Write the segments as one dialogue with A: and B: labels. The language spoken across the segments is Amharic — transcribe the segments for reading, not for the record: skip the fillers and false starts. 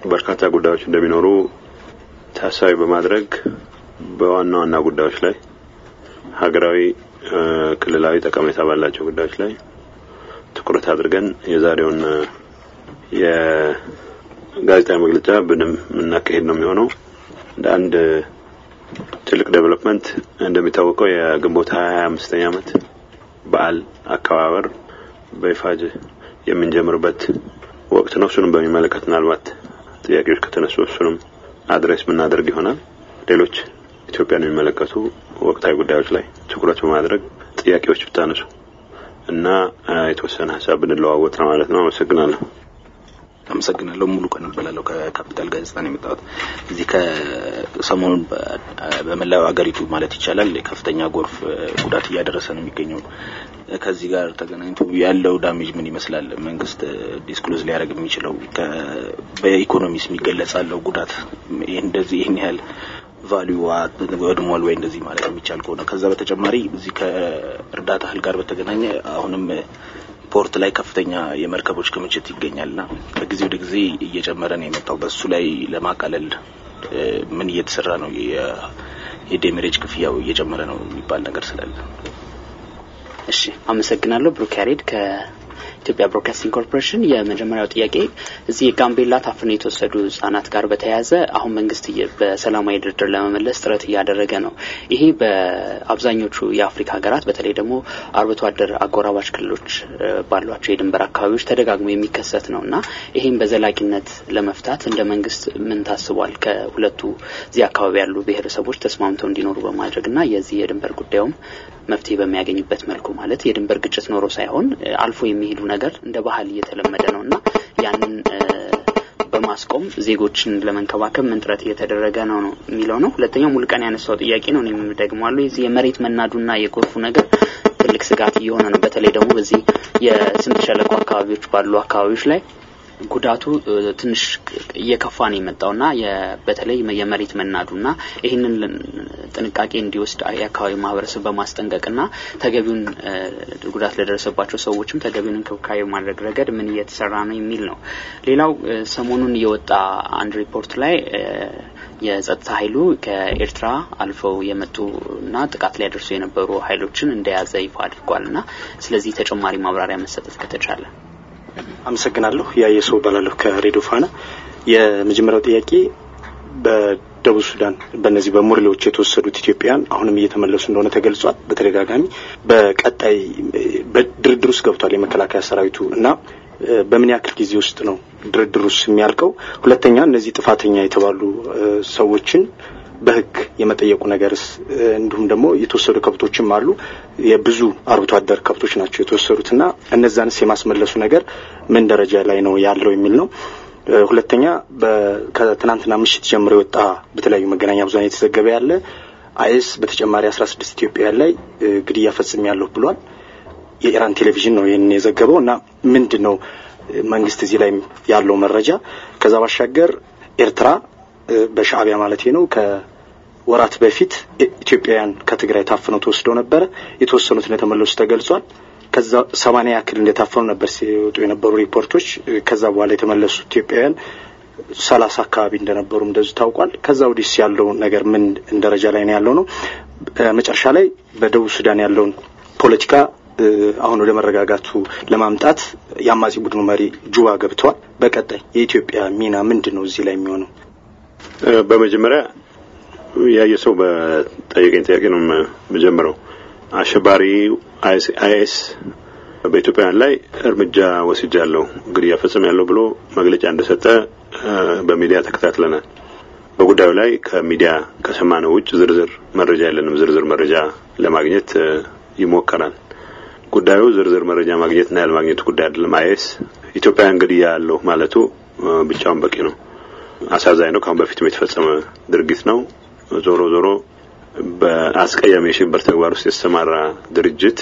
A: በርካታ ጉዳዮች እንደሚኖሩ ታሳቢ በማድረግ በዋና ጉዳዮች ላይ ሀገራዊ ክልላዊ ጠቀሜታ ባላቸው ጉዳዮች ላይ ትኩረት አድርገን የዛሬውን የጋዜጣዊ መግለጫ ብናካሄድ ነው የሚሆነው። እንደ አንድ ትልቅ ዴቨሎፕመንት እንደሚታወቀው የግንቦት 25ኛ ዓመት በዓል አከባበር በይፋጅ የምንጀምርበት ወቅት ነው። እሱንም በሚመለከት ምናልባት ጥያቄዎች ከተነሱ እሱንም አድሬስ ምናደርግ ይሆናል። ሌሎች ኢትዮጵያን የሚመለከቱ ወቅታዊ ጉዳዮች ላይ ትኩረት በማድረግ ጥያቄዎች ብታነሱ እና የተወሰነ ሐሳብ ብንለዋወጥ ነው ማለት ነው።
B: አመሰግናለሁ። ሙሉ ቀን በላለው ከካፒታል ጋዜጣ ነው የመጣሁት። እዚህ ከሰሞኑን በመላው አገሪቱ ማለት ይቻላል ከፍተኛ ጎርፍ ጉዳት እያደረሰ ነው የሚገኘው። ከዚህ ጋር ተገናኝቶ ያለው ዳሜጅ ምን ይመስላል? መንግስት ዲስክሎዝ ሊያደርግ የሚችለው በኢኮኖሚስ የሚገለጻለው ጉዳት እንደዚህ ይሄን ያህል ቫልዩ ወድሟል ወይ እንደዚህ ማለት የሚቻል ከሆነ ከዛ በተጨማሪ እዚህ ከእርዳታ እህል ጋር በተገናኘ አሁንም ፖርት ላይ ከፍተኛ የመርከቦች ክምችት ይገኛልና በጊዜ ወደ ጊዜ እየጨመረ ነው የመጣው። በሱ ላይ ለማቃለል ምን እየተሰራ ነው? የዴሜሬጅ ክፍያው እየጨመረ ነው የሚባል ነገር ስላለ።
C: እሺ አመሰግናለሁ። ብሩክ ያሬድ ከኢትዮጵያ ብሮድካስቲንግ ኮርፖሬሽን። የመጀመሪያው ጥያቄ እዚህ ጋምቤላ ታፍነው የተወሰዱ ህጻናት ጋር በተያያዘ አሁን መንግስት በሰላማዊ ድርድር ለመመለስ ጥረት እያደረገ ነው። ይሄ በአብዛኞቹ የአፍሪካ ሀገራት በተለይ ደግሞ አርብቶ አደር አጎራባች ክልሎች ባሏቸው የድንበር አካባቢዎች ተደጋግሞ የሚከሰት ነውና ይሄን በዘላቂነት ለመፍታት እንደ መንግስት ምን ታስቧል? ከሁለቱ እዚህ አካባቢ ያሉ ብሔረሰቦች ተስማምተው እንዲኖሩ በማድረግና የዚህ የድንበር ጉዳዩም መፍትሄ በሚያገኝበት መልኩ ማለት የድንበር ግጭት ኖሮ ሳይሆን አልፎ የሚሄዱ ነገር እንደ ባህል እየተለመደ ነውና ያንን በማስቆም ዜጎችን ለመንከባከብ ምን ጥረት እየተደረገ ነው የሚለው ነው። ሁለተኛው ሙሉ ቀን ያነሳው ጥያቄ ነው። እኔም ደግሞአለሁ የዚህ የመሬት መናዱና የጎርፉ ነገር ትልቅ ስጋት እየሆነ ነው። በተለይ ደግሞ በዚህ የስምጥ ሸለቆ አካባቢዎች ባሉ አካባቢዎች ላይ ጉዳቱ ትንሽ እየከፋ ነው የመጣውና በተለይ የመሬት መናዱና ይሄንን ጥንቃቄ እንዲወስድ የአካባቢ ማህበረሰብ በማስጠንቀቅና ተገቢውን ጉዳት ለደረሰባቸው ሰዎችም ተገቢውን እንክብካቤ ማድረግ ረገድ ምን እየተሰራ ነው የሚል ነው። ሌላው ሰሞኑን የወጣ አንድ ሪፖርት ላይ የጸጥታ ኃይሉ ከኤርትራ አልፈው የመጡና ጥቃት ላይ ደርሰው የነበሩ ኃይሎችን እንደያዘ ይፋ አድርጓልና ስለዚህ ተጨማሪ ማብራሪያ መሰጠት ከተቻለ።
D: አመሰግናለሁ። ያየሰው ባላለው ከሬዲዮ ፋና። የመጀመሪያው ጥያቄ በደቡብ ሱዳን በእነዚህ በሙርሌዎች የተወሰዱት ኢትዮጵያን አሁንም እየተመለሱ እንደሆነ ተገልጿል። በተደጋጋሚ በቀጣይ በድርድር ውስጥ ገብቷል የመከላከያ ሰራዊቱ እና በምን ያክል ጊዜ ውስጥ ነው ድርድሩስ የሚያልቀው? ሁለተኛ እነዚህ ጥፋተኛ የተባሉ ሰዎችን በህግ የመጠየቁ ነገርስ እንዲሁም ደግሞ የተወሰዱ ከብቶችም አሉ የብዙ አርብቶ አደር ከብቶች ናቸው የተወሰዱትና እነዛንስ የማስመለሱ ነገር ምን ደረጃ ላይ ነው ያለው የሚል ነው። ሁለተኛ ከትናንትና ምሽት ጀምሮ የወጣ በተለያዩ መገናኛ ብዙሃን የተዘገበ ያለ አይኤስ በተጨማሪ 16 ኢትዮጵያውያን ላይ ግድያ ፈጽሟል ብሏል። የኢራን ቴሌቪዥን ነው ይሄን የዘገበውና ምንድነው መንግስት እዚህ ላይ ያለው መረጃ? ከዛ ባሻገር ኤርትራ በሻዕቢያ ማለት ነው ከወራት በፊት ኢትዮጵያውያን ከትግራይ ታፍነው ተወስደው ነበር። የተወሰኑት እንደተመለሱ ተገልጿል። ከዛ 80 ያክል እንደታፈኑ ነበር ሲወጡ የነበሩ ሪፖርቶች። ከዛ በኋላ የተመለሱ ኢትዮጵያውያን 30 አካባቢ እንደነበሩ እንደዚህ ታውቋል። ከዛ ወዲስ ያለው ነገር ምን ደረጃ ላይ ነው ያለው ነው? መጨረሻ ላይ በደቡብ ሱዳን ያለውን ፖለቲካ አሁን ወደ መረጋጋቱ ለማምጣት ያማጺ ቡድኑ መሪ ጁባ ገብቷል። በቀጣይ የኢትዮጵያ ሚና ምንድነው እዚህ ላይ የሚሆነው?
A: በመጀመሪያ ያየሰው በጠየቀኝ ጥያቄ ነው መጀመሪያው አሸባሪ አይኤስ በኢትዮጵያውያን ላይ እርምጃ ወስጃለሁ ግድያ ፈጽሜያለሁ ብሎ መግለጫ እንደሰጠ በሚዲያ ተከታትለናል። በጉዳዩ ላይ ከሚዲያ ከሰማነው ውጭ ዝርዝር መረጃ የለንም። ዝርዝር መረጃ ለማግኘት ይሞከራል። ጉዳዩ ዝርዝር መረጃ ማግኘትና ያለማግኘት ጉዳይ አይደለም። አይኤስ ኢትዮጵያውያን ግድያ ያለው ማለቱ ብቻውን በቂ ነው። አሳዛኝ ነው። ካሁን በፊት የተፈጸመ ድርጊት ነው። ዞሮ በአስቀያሚ የሽብር ተግባር ውስጥ የተሰማራ ድርጅት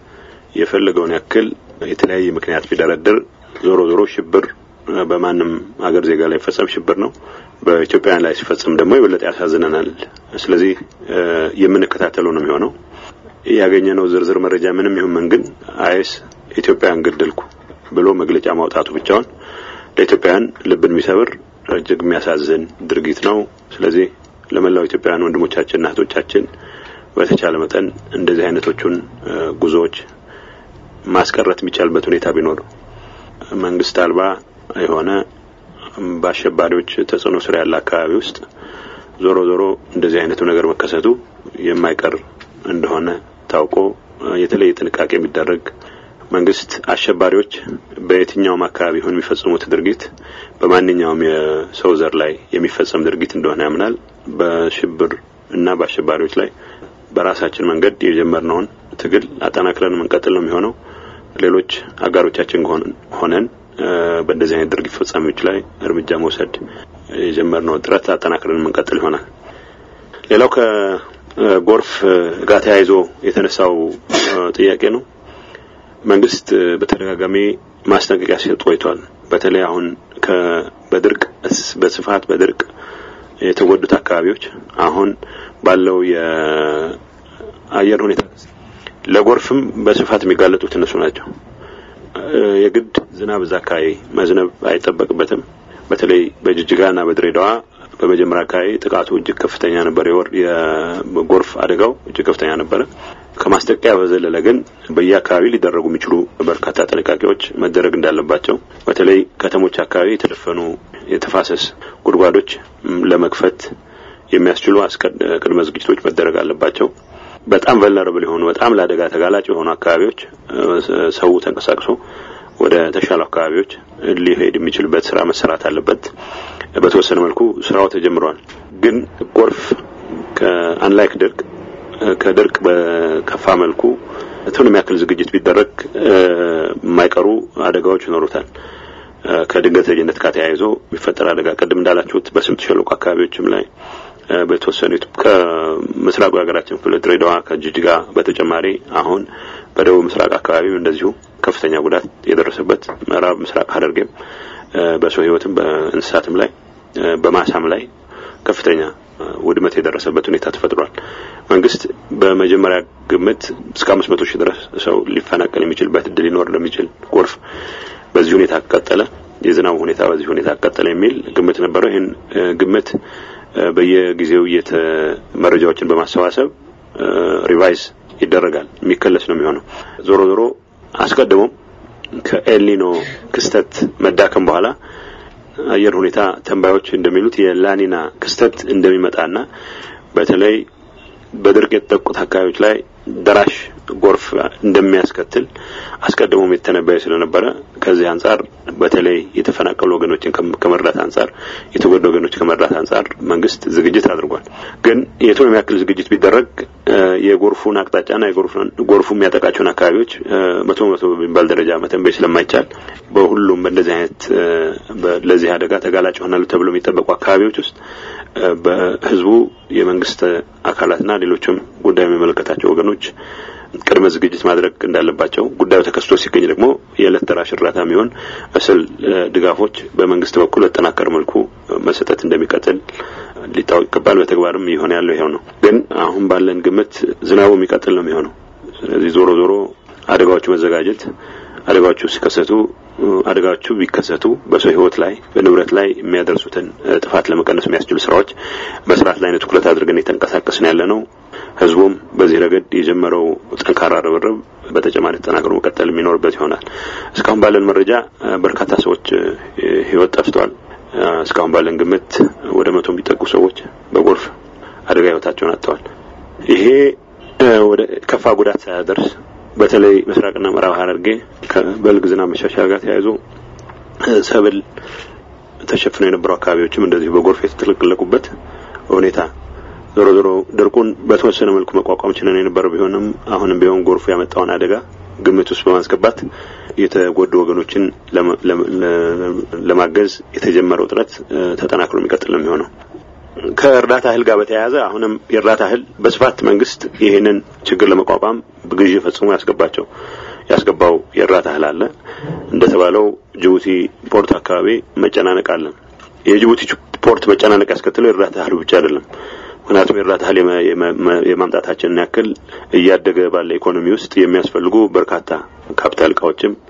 A: የፈለገውን ያክል የተለያየ ምክንያት ቢደረድር ዞሮ ሽብር በማንም ሀገር ዜጋ ላይ ፈጸም ሽብር ነው። በኢትዮጵያውያን ላይ ሲፈጸም ደግሞ የበለጠ ያሳዝነናል። ስለዚህ የምንከታተለው ነው የሚሆነው። ያገኘነው ዝርዝር መረጃ ምንም ይሁን ምን ግን አይኤስ ኢትዮጵያን ገደልኩ ብሎ መግለጫ ማውጣቱ ብቻውን ለኢትዮጵያውያን ልብን የሚሰብር እጅግ የሚያሳዝን ድርጊት ነው። ስለዚህ ለመላው ኢትዮጵያውያን ወንድሞቻችንና እህቶቻችን በተቻለ መጠን እንደዚህ አይነቶቹን ጉዞዎች ማስቀረት የሚቻልበት ሁኔታ ቢኖር መንግስት አልባ የሆነ በአሸባሪዎች ተጽዕኖ ስር ያለ አካባቢ ውስጥ ዞሮ ዞሮ እንደዚህ አይነቱ ነገር መከሰቱ የማይቀር እንደሆነ ታውቆ የተለየ ጥንቃቄ የሚደረግ መንግስት አሸባሪዎች በየትኛውም አካባቢ ሆነ የሚፈጽሙት ድርጊት በማንኛውም የሰው ዘር ላይ የሚፈጸም ድርጊት እንደሆነ ያምናል። በሽብር እና በአሸባሪዎች ላይ በራሳችን መንገድ የጀመርነውን ትግል አጠናክረን መንቀጥል ነው የሚሆነው። ሌሎች አጋሮቻችን ሆነን በእንደዚህ አይነት ድርጊት ፈጻሚዎች ላይ እርምጃ መውሰድ የጀመርነው ጥረት አጠናክረን መንቀጥል ይሆናል። ሌላው ከጎርፍ ጋር ተያይዞ የተነሳው ጥያቄ ነው። መንግስት በተደጋጋሚ ማስጠንቀቂያ ሲሰጥ ቆይቷል። በተለይ አሁን በድርቅ በስፋት በድርቅ የተጎዱት አካባቢዎች አሁን ባለው የአየር ሁኔታ ለጎርፍም በስፋት የሚጋለጡት እነሱ ናቸው። የግድ ዝናብ አካባቢ መዝነብ አይጠበቅበትም። በተለይ በጅጅጋና በድሬዳዋ በመጀመሪያ አካባቢ ጥቃቱ እጅግ ከፍተኛ ነበር። የጎርፍ አደጋው እጅግ ከፍተኛ ነበር። ከማስጠንቀቂያ በዘለለ ግን በየአካባቢው ሊደረጉ የሚችሉ በርካታ ጥንቃቄዎች መደረግ እንዳለባቸው በተለይ ከተሞች አካባቢ የተደፈኑ የተፋሰስ ጉድጓዶች ለመክፈት የሚያስችሉ ቅድመ ዝግጅቶች መደረግ አለባቸው። በጣም ቨልነራብል የሆኑ በጣም ለአደጋ ተጋላጭ የሆኑ አካባቢዎች ሰው ተንቀሳቅሶ ወደ ተሻለ አካባቢዎች ሊሄድ የሚችልበት ስራ መሰራት አለበት። በተወሰነ መልኩ ስራው ተጀምሯል። ግን ጎርፍ ከአንላይክ ከድርቅ በከፋ መልኩ እቱን የሚያክል ዝግጅት ቢደረግ የማይቀሩ አደጋዎች ይኖሩታል። ከድንገተኝነት ጋር ተያይዞ የሚፈጠር አደጋ ቀደም እንዳላችሁት በስምጥ ሸለቆ አካባቢዎችም ላይ በተወሰኑት ከምስራቁ ሀገራችን ክፍል ድሬዳዋ ከጅጅጋ በተጨማሪ አሁን በደቡብ ምስራቅ አካባቢም እንደዚሁ ከፍተኛ ጉዳት የደረሰበት ምዕራብ ምስራቅ ሐረርጌም በሰው ህይወትም በእንስሳትም ላይ በማሳም ላይ ከፍተኛ ውድመት የደረሰበት ሁኔታ ተፈጥሯል። መንግስት በመጀመሪያ ግምት እስከ 500 ሺህ ድረስ ሰው ሊፈናቀል የሚችልበት እድል ሊኖር እንደሚችል ጎርፍ በዚህ ሁኔታ ከቀጠለ የዝናቡ ሁኔታ በዚህ ሁኔታ ከቀጠለ የሚል ግምት ነበረው። ይሄን ግምት በየጊዜው መረጃዎችን በማሰባሰብ ሪቫይዝ ይደረጋል የሚከለስ ነው የሚሆነው። ዞሮ ዞሮ አስቀድሞ ከኤልኒኖ ክስተት መዳከም በኋላ አየር ሁኔታ ተንባዮች እንደሚሉት የላኒና ክስተት እንደሚመጣና በተለይ በድርቅ የተጠቁት አካባቢዎች ላይ ደራሽ ጎርፍ እንደሚያስከትል አስቀድሞም የተነበየ ስለነበረ ከዚህ አንፃር በተለይ የተፈናቀሉ ወገኖችን ከመርዳት አንፃር የተጎዱ ወገኖችን ከመርዳት አንፃር መንግስት ዝግጅት አድርጓል። ግን የቱንም ያክል ዝግጅት ቢደረግ የጎርፉን አቅጣጫና ጎርፉ የሚያጠቃቸውን አካባቢዎች መቶ በሚባል ደረጃ መተንበይ ስለማይቻል በሁሉም በእንደዚህ አይነት ለዚህ አደጋ ተጋላጭ ይሆናሉ ተብሎ የሚጠበቁ አካባቢዎች ውስጥ በህዝቡ የመንግስት አካላትና ሌሎችም ጉዳይ የሚመለከታቸው ወገኖች ቅድመ ዝግጅት ማድረግ እንዳለባቸው ጉዳዩ ተከስቶ ሲገኝ ደግሞ የዕለት ደራሽ እርዳታ የሚሆን መሰል ድጋፎች በመንግስት በኩል በተጠናከረ መልኩ መሰጠት እንደሚቀጥል ሊታወቅ ይገባል። በተግባርም ይሆን ያለው ይሄው ነው። ግን አሁን ባለን ግምት ዝናቡ የሚቀጥል ነው የሚሆነው። ስለዚህ ዞሮ ዞሮ አደጋዎቹ መዘጋጀት አደጋዎቹ ቢከሰቱ በሰው ህይወት ላይ በንብረት ላይ የሚያደርሱትን ጥፋት ለመቀነስ የሚያስችሉ ስራዎች መስራት ላይ ነው ትኩረት አድርገን የተንቀሳቀስን ያለነው። ህዝቡም በዚህ ረገድ የጀመረው ጠንካራ ርብርብ በተጨማሪ ተጠናክሮ መቀጠል የሚኖርበት ይሆናል። እስካሁን ባለን መረጃ በርካታ ሰዎች ህይወት ጠፍቷል። እስካሁን ባለን ግምት ወደ 100 የሚጠጉ ሰዎች በጎርፍ አደጋ ህይወታቸውን አጥተዋል። ይሄ ወደ ከፋ ጉዳት ሳያደርስ በተለይ ምስራቅና ምዕራብ ሐረርጌ ከበልግ ዝናብ መሻሻል ጋር ተያይዞ ሰብል ተሸፍነው የነበሩ አካባቢዎችም እንደዚህ በጎርፍ የተጥለቀለቁበት ሁኔታ ዞሮ ዞሮ ድርቁን በተወሰነ መልኩ መቋቋም ችለን የነበረው ቢሆንም አሁንም ቢሆን ጎርፉ ያመጣውን አደጋ ግምት ውስጥ በማስገባት የተጎዱ ወገኖችን ለማገዝ የተጀመረው ጥረት ተጠናክሮ የሚቀጥል ነው የሚሆነው። ከእርዳታ እህል ጋር በተያያዘ አሁንም የእርዳታ እህል በስፋት መንግስት ይሄንን ችግር ለመቋቋም በግዢ ፈጽሞ ያስገባው የእርዳታ እህል አለ። እንደተባለው ጅቡቲ ፖርት አካባቢ መጨናነቅ አለ። የጅቡቲ ፖርት መጨናነቅ ያስከተለው የእርዳታ እህል ብቻ አይደለም። ምክንያቱም የእርዳታ እህል የማምጣታችንን ያክል እያደገ ባለ ኢኮኖሚ ውስጥ የሚያስፈልጉ በርካታ ካፒታል እቃዎችም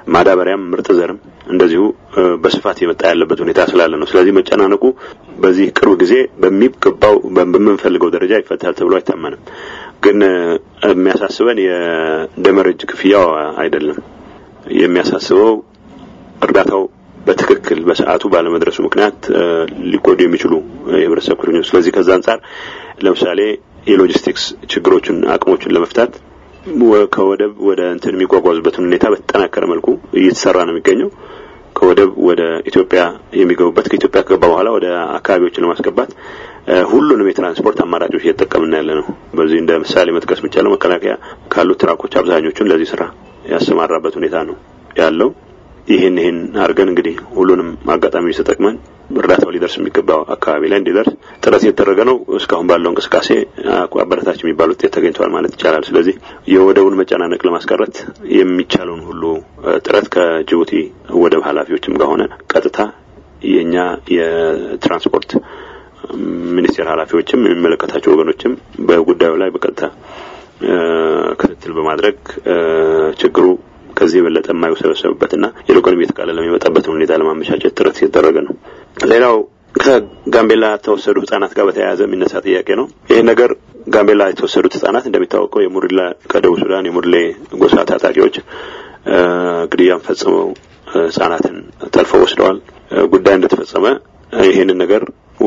A: ማዳበሪያም ምርጥ ዘርም እንደዚሁ በስፋት የመጣ ያለበት ሁኔታ ስላለ ነው። ስለዚህ መጨናነቁ በዚህ ቅርብ ጊዜ በሚገባው በምንፈልገው ደረጃ ይፈታል ተብሎ አይታመንም። ግን የሚያሳስበን የደመረጅ ክፍያው አይደለም። የሚያሳስበው እርዳታው በትክክል በሰዓቱ ባለመድረሱ ምክንያት ሊቆዱ የሚችሉ የህብረተሰብ ክፍሎች። ስለዚህ ከዛ አንፃር ለምሳሌ የሎጂስቲክስ ችግሮችን አቅሞችን ለመፍታት ከወደብ ወደ እንትን የሚጓጓዙበት ሁኔታ በተጠናከረ መልኩ እየተሰራ ነው የሚገኘው። ከወደብ ወደ ኢትዮጵያ የሚገቡበት ከኢትዮጵያ ከገባ በኋላ ወደ አካባቢዎችን ለማስገባት ሁሉንም የትራንስፖርት አማራጮች እየተጠቀምን ያለነው። በዚህ እንደ ምሳሌ መጥቀስ የሚቻለው መከላከያ ካሉት ትራኮች አብዛኞቹን ለዚህ ስራ ያሰማራበት ሁኔታ ነው ያለው። ይሄን አርገን እንግዲህ ሁሉንም አጋጣሚዎች ተጠቅመን እርዳታው ሊደርስ የሚገባው አካባቢ ላይ እንዲደርስ ጥረት እየተደረገ ነው። እስካሁን ባለው እንቅስቃሴ አበረታች የሚባል ውጤት ተገኝቷል ማለት ይቻላል። ስለዚህ የወደቡን መጨናነቅ ለማስቀረት የሚቻለውን ሁሉ ጥረት ከጅቡቲ ወደብ ኃላፊዎችም ጋር ሆነ ቀጥታ የኛ የትራንስፖርት ሚኒስቴር ኃላፊዎችም የሚመለከታቸው ወገኖችም በጉዳዩ ላይ በቀጥታ ክትትል በማድረግ ችግሩ ከዚህ በለጠ የማይወሰበሰብበትና የሎካል የተቃለለ የሚመጣበት ሁኔታ ለማመቻቸት ጥረት እየተደረገ ነው። ሌላው ከጋምቤላ ተወሰዱ ህጻናት ጋር በተያያዘ የሚነሳ ጥያቄ ነው። ይሄ ነገር ጋምቤላ የተወሰዱት ህጻናት እንደሚታወቀው የሙሪላ ከደቡብ ሱዳን የሙሪሌ ጎሳ ታጣቂዎች ግድያን ፈጽመው ህጻናትን ጠልፈው ወስደዋል። ጉዳይ እንደተፈጸመ ይሄንን ነገር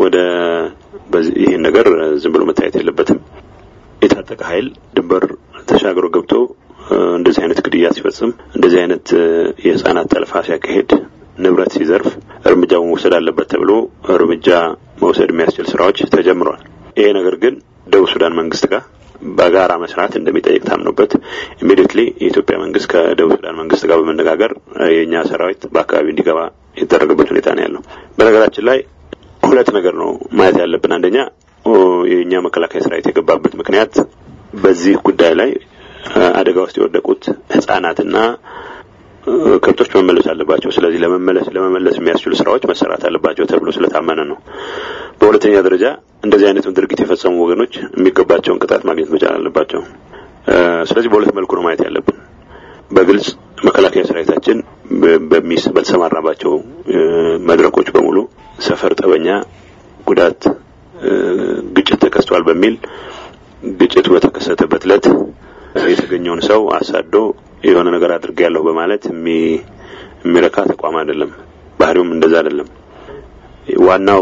A: ይሄን ነገር ዝም ብሎ መታየት የለበትም። የታጠቀ ኃይል ድንበር ተሻግሮ ገብቶ እንደዚህ አይነት ግድያ ሲፈጽም እንደዚህ አይነት የህፃናት ጠልፋ ሲያካሄድ ንብረት ሲዘርፍ እርምጃ መውሰድ አለበት ተብሎ እርምጃ መውሰድ የሚያስችል ስራዎች ተጀምረዋል። ይሄ ነገር ግን ደቡብ ሱዳን መንግስት ጋር በጋራ መስራት እንደሚጠይቅ ታምኖበት ኢሚዲየትሊ የኢትዮጵያ መንግስት ከደቡብ ሱዳን መንግስት ጋር በመነጋገር የኛ ሰራዊት በአካባቢ እንዲገባ የተደረገበት ሁኔታ ነው ያለው። በነገራችን ላይ ሁለት ነገር ነው ማየት ያለብን። አንደኛ የኛ መከላከያ ሰራዊት የገባበት ምክንያት በዚህ ጉዳይ ላይ አደጋ ውስጥ የወደቁት ህፃናትና ከብቶች መመለስ አለባቸው። ስለዚህ ለመመለስ የሚያስችሉ ስራዎች መሰራት አለባቸው ተብሎ ስለታመነ ነው። በሁለተኛ ደረጃ እንደዚህ አይነቱን ድርጊት የፈጸሙ ወገኖች የሚገባቸውን ቅጣት ማግኘት መቻል አለባቸው። ስለዚህ በሁለት መልኩ ነው ማየት ያለብን። በግልጽ መከላከያ ሰራዊታችን በተሰማራባቸው መድረኮች በሙሉ ሰፈር ጠበኛ ጉዳት ግጭት ተከስቷል በሚል ግጭቱ በተከሰተበት ዕለት የተገኘውን ሰው አሳዶ የሆነ ነገር አድርጌያለሁ በማለት የሚረካ ተቋም አይደለም። ባህሪውም እንደዛ አይደለም። ዋናው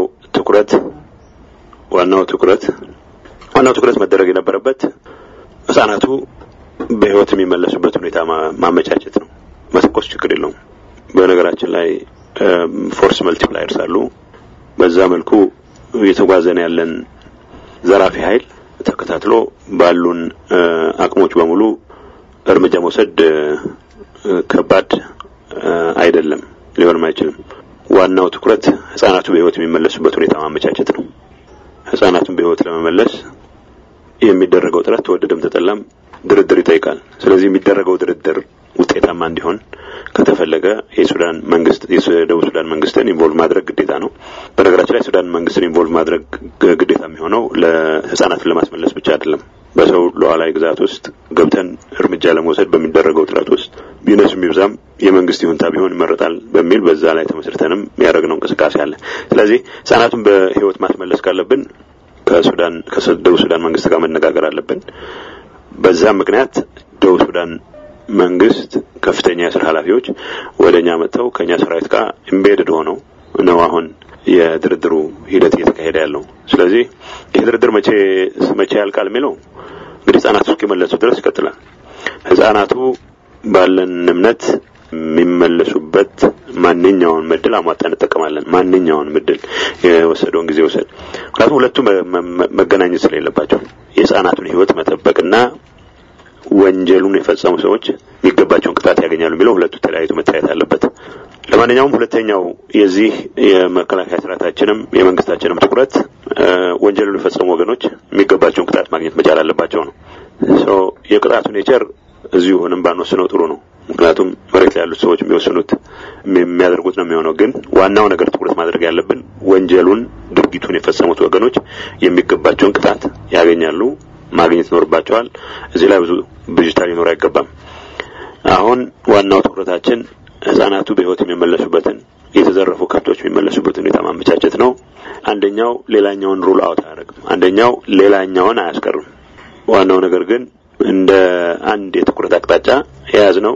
A: ትኩረት መደረግ የነበረበት ህፃናቱ በህይወት የሚመለሱበት ሁኔታ ማመቻቸት ነው። መተኮስ ችግር የለውም። በነገራችን ላይ ፎርስ መልቲፕላየርስ አሉ። በዛ መልኩ እየተጓዘነ ያለን ዘራፊ ኃይል ተከታትሎ ባሉን አቅሞች በሙሉ እርምጃ መውሰድ ከባድ አይደለም፣ ሊሆንም አይችልም። ዋናው ትኩረት ህፃናቱ በህይወት የሚመለሱበት ሁኔታ ማመቻቸት ነው። ህፃናቱን በህይወት ለመመለስ የሚደረገው ጥረት ተወደደም ተጠላም ድርድር ይጠይቃል። ስለዚህ የሚደረገው ድርድር ውጤታማ እንዲሆን ከተፈለገ የደቡብ ሱዳን መንግስትን ኢንቮልቭ ማድረግ ግዴታ ነው። በነገራችን ላይ ሱዳን መንግስትን ኢንቮልቭ ማድረግ ግዴታ የሚሆነው ለህፃናትን ለማስመለስ ብቻ አይደለም። በሰው ሉዓላዊ ግዛት ውስጥ ገብተን እርምጃ ለመውሰድ በሚደረገው ጥረት ውስጥ ቢነሱም ይብዛም የመንግስት ይሁንታ ቢሆን ይመረጣል በሚል በዛ ላይ ተመስርተንም ያደረግነው እንቅስቃሴ አለ። ስለዚህ ህፃናቱን በህይወት ማስመለስ ካለብን ከደቡብ ሱዳን መንግስት ጋር መነጋገር አለብን። በዛ ምክንያት ደቡብ ሱዳን መንግስት ከፍተኛ የስራ ኃላፊዎች ወደኛ መጥተው ከኛ ሰራዊት ጋር ኢምቤድድ ሆነው ነው አሁን የድርድሩ ሂደት እየተካሄደ ያለው። ስለዚህ የድርድር መቼ ያልቃል የሚለው እንግዲህ ህፃናቱ እስኪመለሱ ድረስ ይቀጥላል። ህፃናቱ ባለን እምነት የሚመለሱበት ማንኛውን ምድል አሟጣን እንጠቀማለን። ማንኛውን ምድል የወሰደውን ጊዜ ወሰድ። ምክንያቱም ሁለቱም መገናኘት ስለሌለባቸው የህፃናቱን ህይወት መጠበቅና ወንጀሉን የፈጸሙ ሰዎች የሚገባቸውን ቅጣት ያገኛሉ የሚለው ሁለቱ ተለያይቶ መታየት አለበት። ለማንኛውም ሁለተኛው የዚህ የመከላከያ ሰራዊታችንም የመንግስታችንም ትኩረት ወንጀሉን የፈጸሙ ወገኖች የሚገባቸውን ቅጣት ማግኘት መቻል አለባቸው ነው። የቅጣቱ ኔቸር እዚሁ ሆነን ባንወስነው ጥሩ ነው። ምክንያቱም መሬት ላይ ያሉት ሰዎች የሚወስኑት የሚያደርጉት ነው የሚሆነው። ግን ዋናው ነገር ትኩረት ማድረግ ያለብን ድርጊቱን የፈጸሙት ወገኖች የሚገባቸውን ቅጣት ያገኛሉ፣ ማግኘት ይኖርባቸዋል። እዚህ ላይ ብዙ ብዥታ ሊኖር አይገባም። አሁን ዋናው ትኩረታችን ህፃናቱ በህይወት የሚመለሱበትን የተዘረፉ ከብቶች የሚመለሱበትን ሁኔታ ማመቻቸት ነው። አንደኛው ሌላኛውን ሩል አውት አያደርግም፣ አንደኛው ሌላኛውን አያስቀርም። ዋናው ነገር ግን እንደ አንድ የትኩረት አቅጣጫ የያዝነው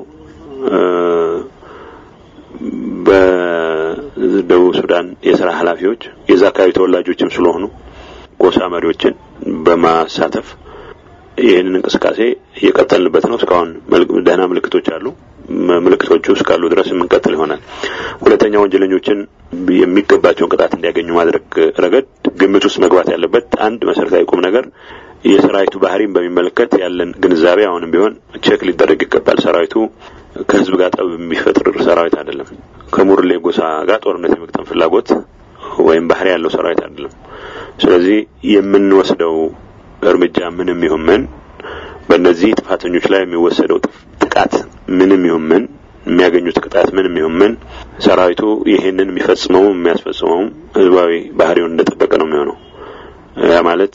A: በደቡብ ሱዳን የሥራ ኃላፊዎች የዛ አካባቢ ተወላጆችም ስለሆኑ ጎሳ መሪዎችን በማሳተፍ ይህንን እንቅስቃሴ እየቀጠልንበት ነው። እስካሁን ደህና ምልክቶች አሉ። ምልክቶቹ እስካሉ ድረስ የምንቀጥል ይሆናል። ሁለተኛ ወንጀለኞችን የሚገባቸውን ቅጣት እንዲያገኙ ማድረግ ረገድ ግምት ውስጥ መግባት ያለበት አንድ መሰረታዊ ቁም ነገር የሰራዊቱ ባህሪን በሚመለከት ያለን ግንዛቤ አሁንም ቢሆን ቼክ ሊደረግ ይገባል። ሰራዊቱ ከህዝብ ጋር ጠብ የሚፈጥር ሰራዊት አይደለም። ከሙርሌ ጎሳ ጋር ጦርነት የመግጠም ፍላጎት ወይም ባህሪ ያለው ሰራዊት አይደለም። ስለዚህ የምንወስደው እርምጃ ምንም ይሁን ምን በእነዚህ ጥፋተኞች ላይ የሚወሰደው ጥቃት ምንም ይሁን ምን የሚያገኙት ቅጣት ምንም ይሁን ምን ሰራዊቱ ይሄንን የሚፈጽመው የሚያስፈጽመው ህዝባዊ ባህሪውን እንደተጠበቀ ነው የሚሆነው። ያ ማለት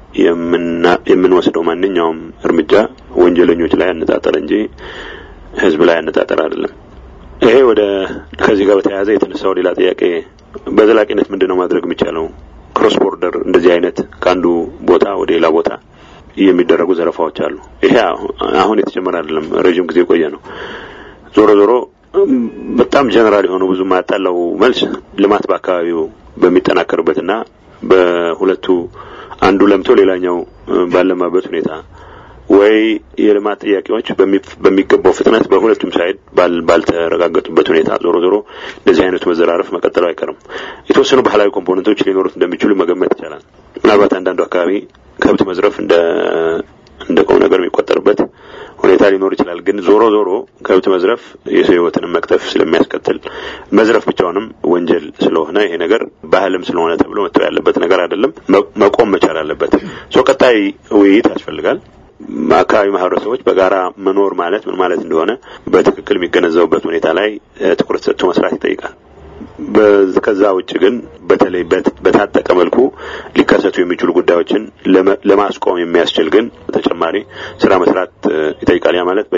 A: የምንወስደው ማንኛውም እርምጃ ወንጀለኞች ላይ ያነጣጠረ እንጂ ህዝብ ላይ ያነጣጠረ አይደለም። ይሄ ወደ ከዚህ ጋር በተያያዘ የተነሳው ሌላ ጥያቄ በዘላቂነት ምንድነው ማድረግ የሚቻለው? ክሮስ ቦርደር እንደዚህ አይነት ካንዱ ቦታ ወደ ሌላ ቦታ የሚደረጉ ዘረፋዎች አሉ። ይሄ አሁን የተጀመረ አይደለም፣ ረጅም ጊዜ ቆየ ነው። ዞሮ በጣም ጀነራል የሆነ ብዙ ማጣለው መልስ ልማት በአካባቢው በሚጠናከርበትና በሁለቱ አንዱ ለምቶ ሌላኛው ባለማበት ሁኔታ ወይ የልማት ጥያቄዎች በሚገባው ፍጥነት በሁለቱም ሳይድ ባልተረጋገጡበት ሁኔታ ዞሮ እንደዚህ አይነቱ መዘራረፍ መቀጠሉ አይቀርም። የተወሰኑ ባህላዊ ኮምፖነንቶች ሊኖሩት እንደሚችሉ መገመት ይቻላል። ምናልባት አንዳንዱ አካባቢ ከብት መዝረፍ እንደ ቆም ነገር የሚቆጠርበት ሁኔታ ሊኖር ይችላል። ግን ዞሮ ከብት መዝረፍ የሰው ህይወትን መቅጠፍ ስለሚያስከትል መዝረፍ ብቻውንም ወንጀል ስለሆነ ይሄ ነገር ባህልም ስለሆነ ተብሎ መተው ያለበት ነገር አይደለም፣ መቆም መቻል አለበት። ቀጣይ ውይይት ያስፈልጋል። አካባቢ ማህበረሰቦች በጋራ መኖር ማለት ምን ማለት እንደሆነ በትክክል የሚገነዘቡበት ሁኔታ ላይ ትኩረት ሰጥቶ መስራት ይጠይቃል። ከዛ ውጭ ግን በተለይ በታጠቀ መልኩ ሊከሰቱ የሚችሉ ጉዳዮችን ለማስቆም የሚያስችል ግን ተጨማሪ ስራ መስራት ይጠይቃል። ያ ማለት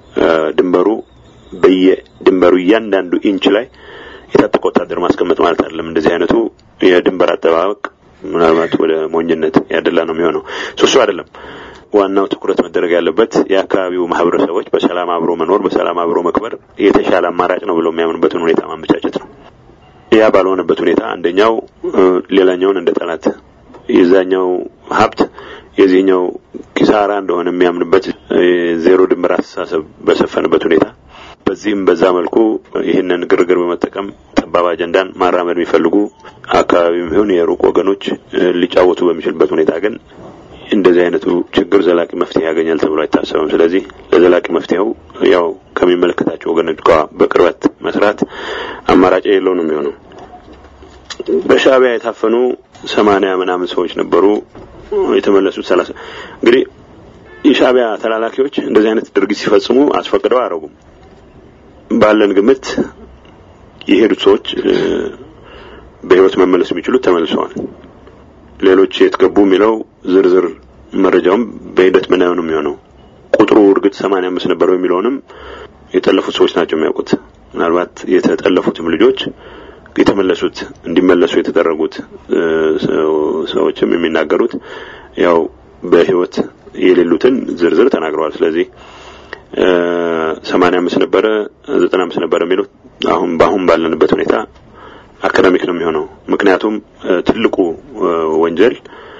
A: በየድንበሩ እያንዳንዱ ኢንች ላይ የታጠቀ ወታደር ማስቀመጥ ማለት አይደለም። እንደዚህ አይነቱ የድንበር አጠባበቅ ምናልባት ወደ ሞኝነት ያደላ ነው የሚሆነው። እሱ አይደለም። ዋናው ትኩረት መደረግ ያለበት የአካባቢው ማህበረሰቦች በሰላም አብሮ መኖር፣ በሰላም አብሮ መክበር የተሻለ አማራጭ ነው ብለው የሚያምኑበትን ሁኔታ ማመቻቸት ነው። ያ ባልሆነበት ሁኔታ አንደኛው ሌላኛውን እንደ ጠላት የዛኛው ሀብት የዚህኛው ኪሳራ እንደሆነ የሚያምንበት ዜሮ ድንበር አስተሳሰብ በሰፈነበት ሁኔታ በዚህም በዛ መልኩ ይህንን ግርግር በመጠቀም ጠባብ አጀንዳን ማራመድ የሚፈልጉ አካባቢም ይሁን የሩቅ ወገኖች ሊጫወቱ በሚችልበት ሁኔታ ግን እንደዚህ አይነቱ ችግር ዘላቂ መፍትሄ ያገኛል ተብሎ አይታሰብም። ስለዚህ ለዘላቂ መፍትሄው ያው ከሚመለከታቸው ወገኖች ጋር በቅርበት መስራት አማራጭ የሌለው ነው የሚሆነው። በሻዕቢያ የታፈኑ 80 ምናምን ሰዎች ነበሩ፣ የተመለሱት 30። እንግዲህ የሻዕቢያ ተላላኪዎች እንደዚህ አይነት ድርጊት ሲፈጽሙ አስፈቅደው አያረጉም። ባለን ግምት የሄዱት ሰዎች በህይወት መመለስ የሚችሉት ተመልሰዋል። ሌሎች የተገቡ የሚለው ዝርዝር መረጃውም በሂደት ምናየው ነው የሚሆነው። ቁጥሩ እርግጥ 85 ነበር የሚለውንም የተጠለፉት ሰዎች ናቸው የሚያውቁት። ምናልባት የተጠለፉትም ልጆች የተመለሱት እንዲመለሱ የተደረጉት ሰዎችም የሚናገሩት ያው በህይወት የሌሉትን ዝርዝር ተናግረዋል። ስለዚህ 85 ነበር 95 ነበር የሚለው አሁን ባለንበት ሁኔታ አካዳሚክ ነው የሚሆነው። ምክንያቱም ትልቁ ወንጀል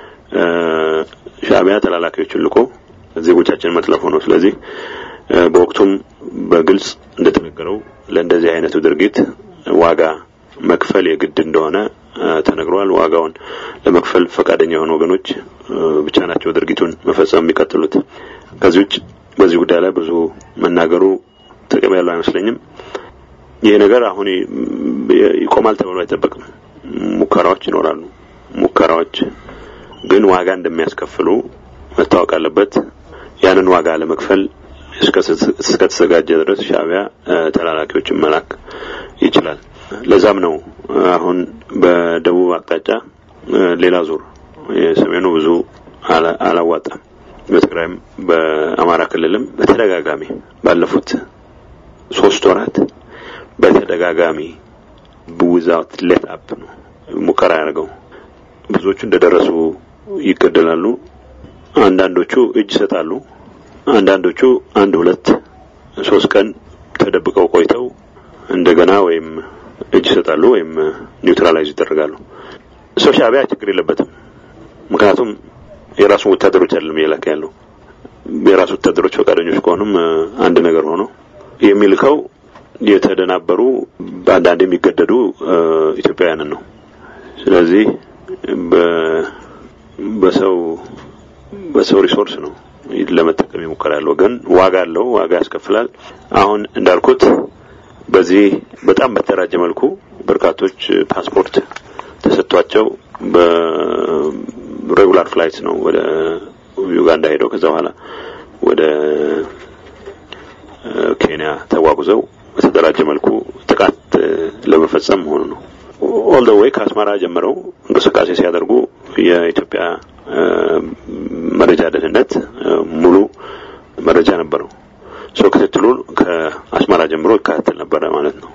A: ሻዕቢያ ተላላኪዎችን ልኮ ዜጎቻችን መጥለፉ ነው። ስለዚህ በወቅቱም በግልጽ እንደተነገረው ለእንደዚህ አይነቱ ድርጊት ዋጋ መክፈል የግድ እንደሆነ ተነግሯል። ዋጋውን ለመክፈል ፈቃደኛ የሆኑ ወገኖች ብቻ ናቸው ድርጊቱን መፈጸም የሚቀጥሉት። ከዚህ ውጭ በዚህ ጉዳይ ላይ ብዙ መናገሩ ጥቅም ያለው አይመስለኝም። ይሄ ነገር አሁን ይቆማል ተብሎ አይጠበቅም። ሙከራዎች ይኖራሉ። ሙከራዎች ግን ዋጋ እንደሚያስከፍሉ መታወቅ አለበት። ያንን ዋጋ ለመክፈል እስከ ተዘጋጀ ድረስ ሻዕቢያ ተላላኪዎችን መላክ ይችላል። ለዛም ነው አሁን በደቡብ አቅጣጫ ሌላ ዙር የሰሜኑ ብዙ አላዋጣም። በትግራይም በአማራ ክልልም በተደጋጋሚ ባለፉት 3 ወራት በተደጋጋሚ without let up ነው ሙከራ ያደርገው ብዙዎቹ እንደደረሱ ይገደላሉ አንዳንዶቹ እጅ ሰጣሉ አንዳንዶቹ 1 2 3 ቀን ተደብቀው ቆይተው እንደገና ወይም እጅ ሰጣሉ ወይም ኒውትራላይዝ ይደረጋሉ ሻዕቢያ ችግር የለበትም ምክንያቱም የራሱ ወታደሮች አይደለም ያለው የራሱ ወታደሮች ፈቃደኞች ከሆኑም አንድ ነገር ሆኖ የሚልከው የተደናበሩ አንዳንድ የሚገደዱ ኢትዮጵያውያንን ነው ስለዚህ በሰው ሪሶርስ ነው ለመጠቀም ይሞክራሉ ግን ዋጋ አለው ዋጋ ያስከፍላል አሁን እንዳልኩት በዚህ በጣም በተራጀ መልኩ በርካቶች ፓስፖርት ተሰጥቷቸው በሬጉላር ፍላይትስ ነው ወደ ዩጋንዳ ሄደው ከዛ በኋላ ወደ ኬንያ ተጓጉዘው በተደራጀ መልኩ ጥቃት ለመፈጸም ሆኖ ነው all the way ከአስመራ ጀምረው እንቅስቃሴ ሲያደርጉ የኢትዮጵያ መረጃ ደህንነት ሙሉ መረጃ ነበረው ክትትሉ ከአስመራ ጀምሮ ይካተል ነበር ማለት ነው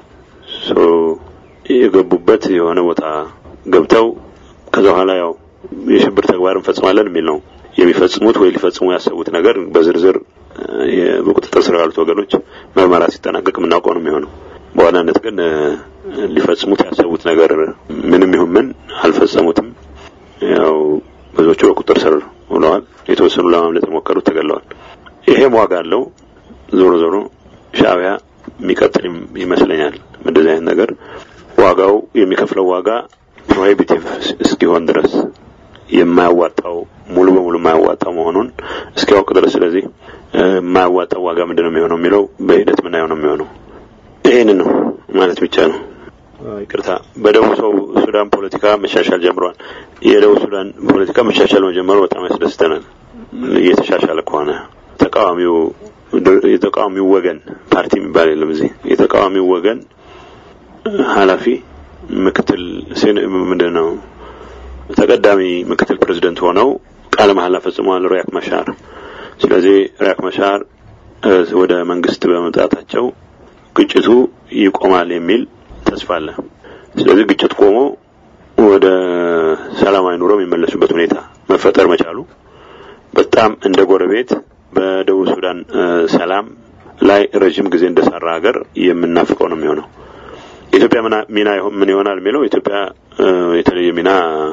A: የገቡበት የሆነ ቦታ ገብተው ከዛ በኋላ ያው የሽብር ተግባርን ፈጽማለን የሚል ነው የሚፈጽሙት ወይ ሊፈጽሙ ያሰቡት ነገር በዝርዝር የቁጥጥር ስር ያሉት ወገኖች ምርመራ ሲጠናቀቅ ምናውቀው ነው የሚሆነው በዋናነት ግን ሊፈጽሙት ያሰቡት ነገር ምንም ይሁን ምን አልፈጸሙትም ያው ብዙዎቹ በቁጥጥር ስር ሆነዋል የተወሰኑ ለማምለጥ የሞከሩት ተገለዋል ይሄም ዋጋ አለው ዞሮ ዞሮ ሻዕቢያ የሚቀጥል ይመስለኛል እንደዚህ አይነት ነገር ዋጋው የሚከፍለው ዋጋ ፕሮሂቢቲቭ እስኪሆን ድረስ የማያዋጣው ሙሉ በሙሉ የማያዋጣው መሆኑን እስኪያውቅ ድረስ ስለዚህ የማያዋጣው ዋጋ ምንድነው የሚሆነው የሚለው በሂደት ምን አይሆንም የሚሆነው ይሄን ነው ማለት ብቻ ነው ይቅርታ በደቡብ ሱዳን ፖለቲካ መሻሻል ጀምሯል የደቡብ ሱዳን ፖለቲካ መሻሻል መጀመሩ በጣም ያስደስተናል እየተሻሻለ ከሆነ የተቃዋሚው ወገን ፓርቲ የሚባል የለም እዚህ የተቃዋሚው ወገን ኃላፊ ምክትል ምንድነው ተቀዳሚ ምክትል ፕሬዝዳንት ሆነው ቃለ መሐላ ፈጽመዋል ሪያክ ማሻር ስለዚህ ሪያክ ማሻር ወደ መንግስት በመጣታቸው ግጭቱ ይቆማል የሚል ተስፋ አለ ስለዚህ ግጭት ቆሞ ወደ ሰላማዊ ኑሮ የሚመለሱበት ሁኔታ መፈጠር መቻሉ በጣም እንደ ጎረቤት በደቡብ ሱዳን ሰላም ላይ ረጅም ጊዜ እንደሰራ ሀገር የምናፍቀው ነው የሚሆነው ኢትዮጵያ ሚና ምን ይሆናል የሚለው ኢትዮጵያ የተለየ ሚና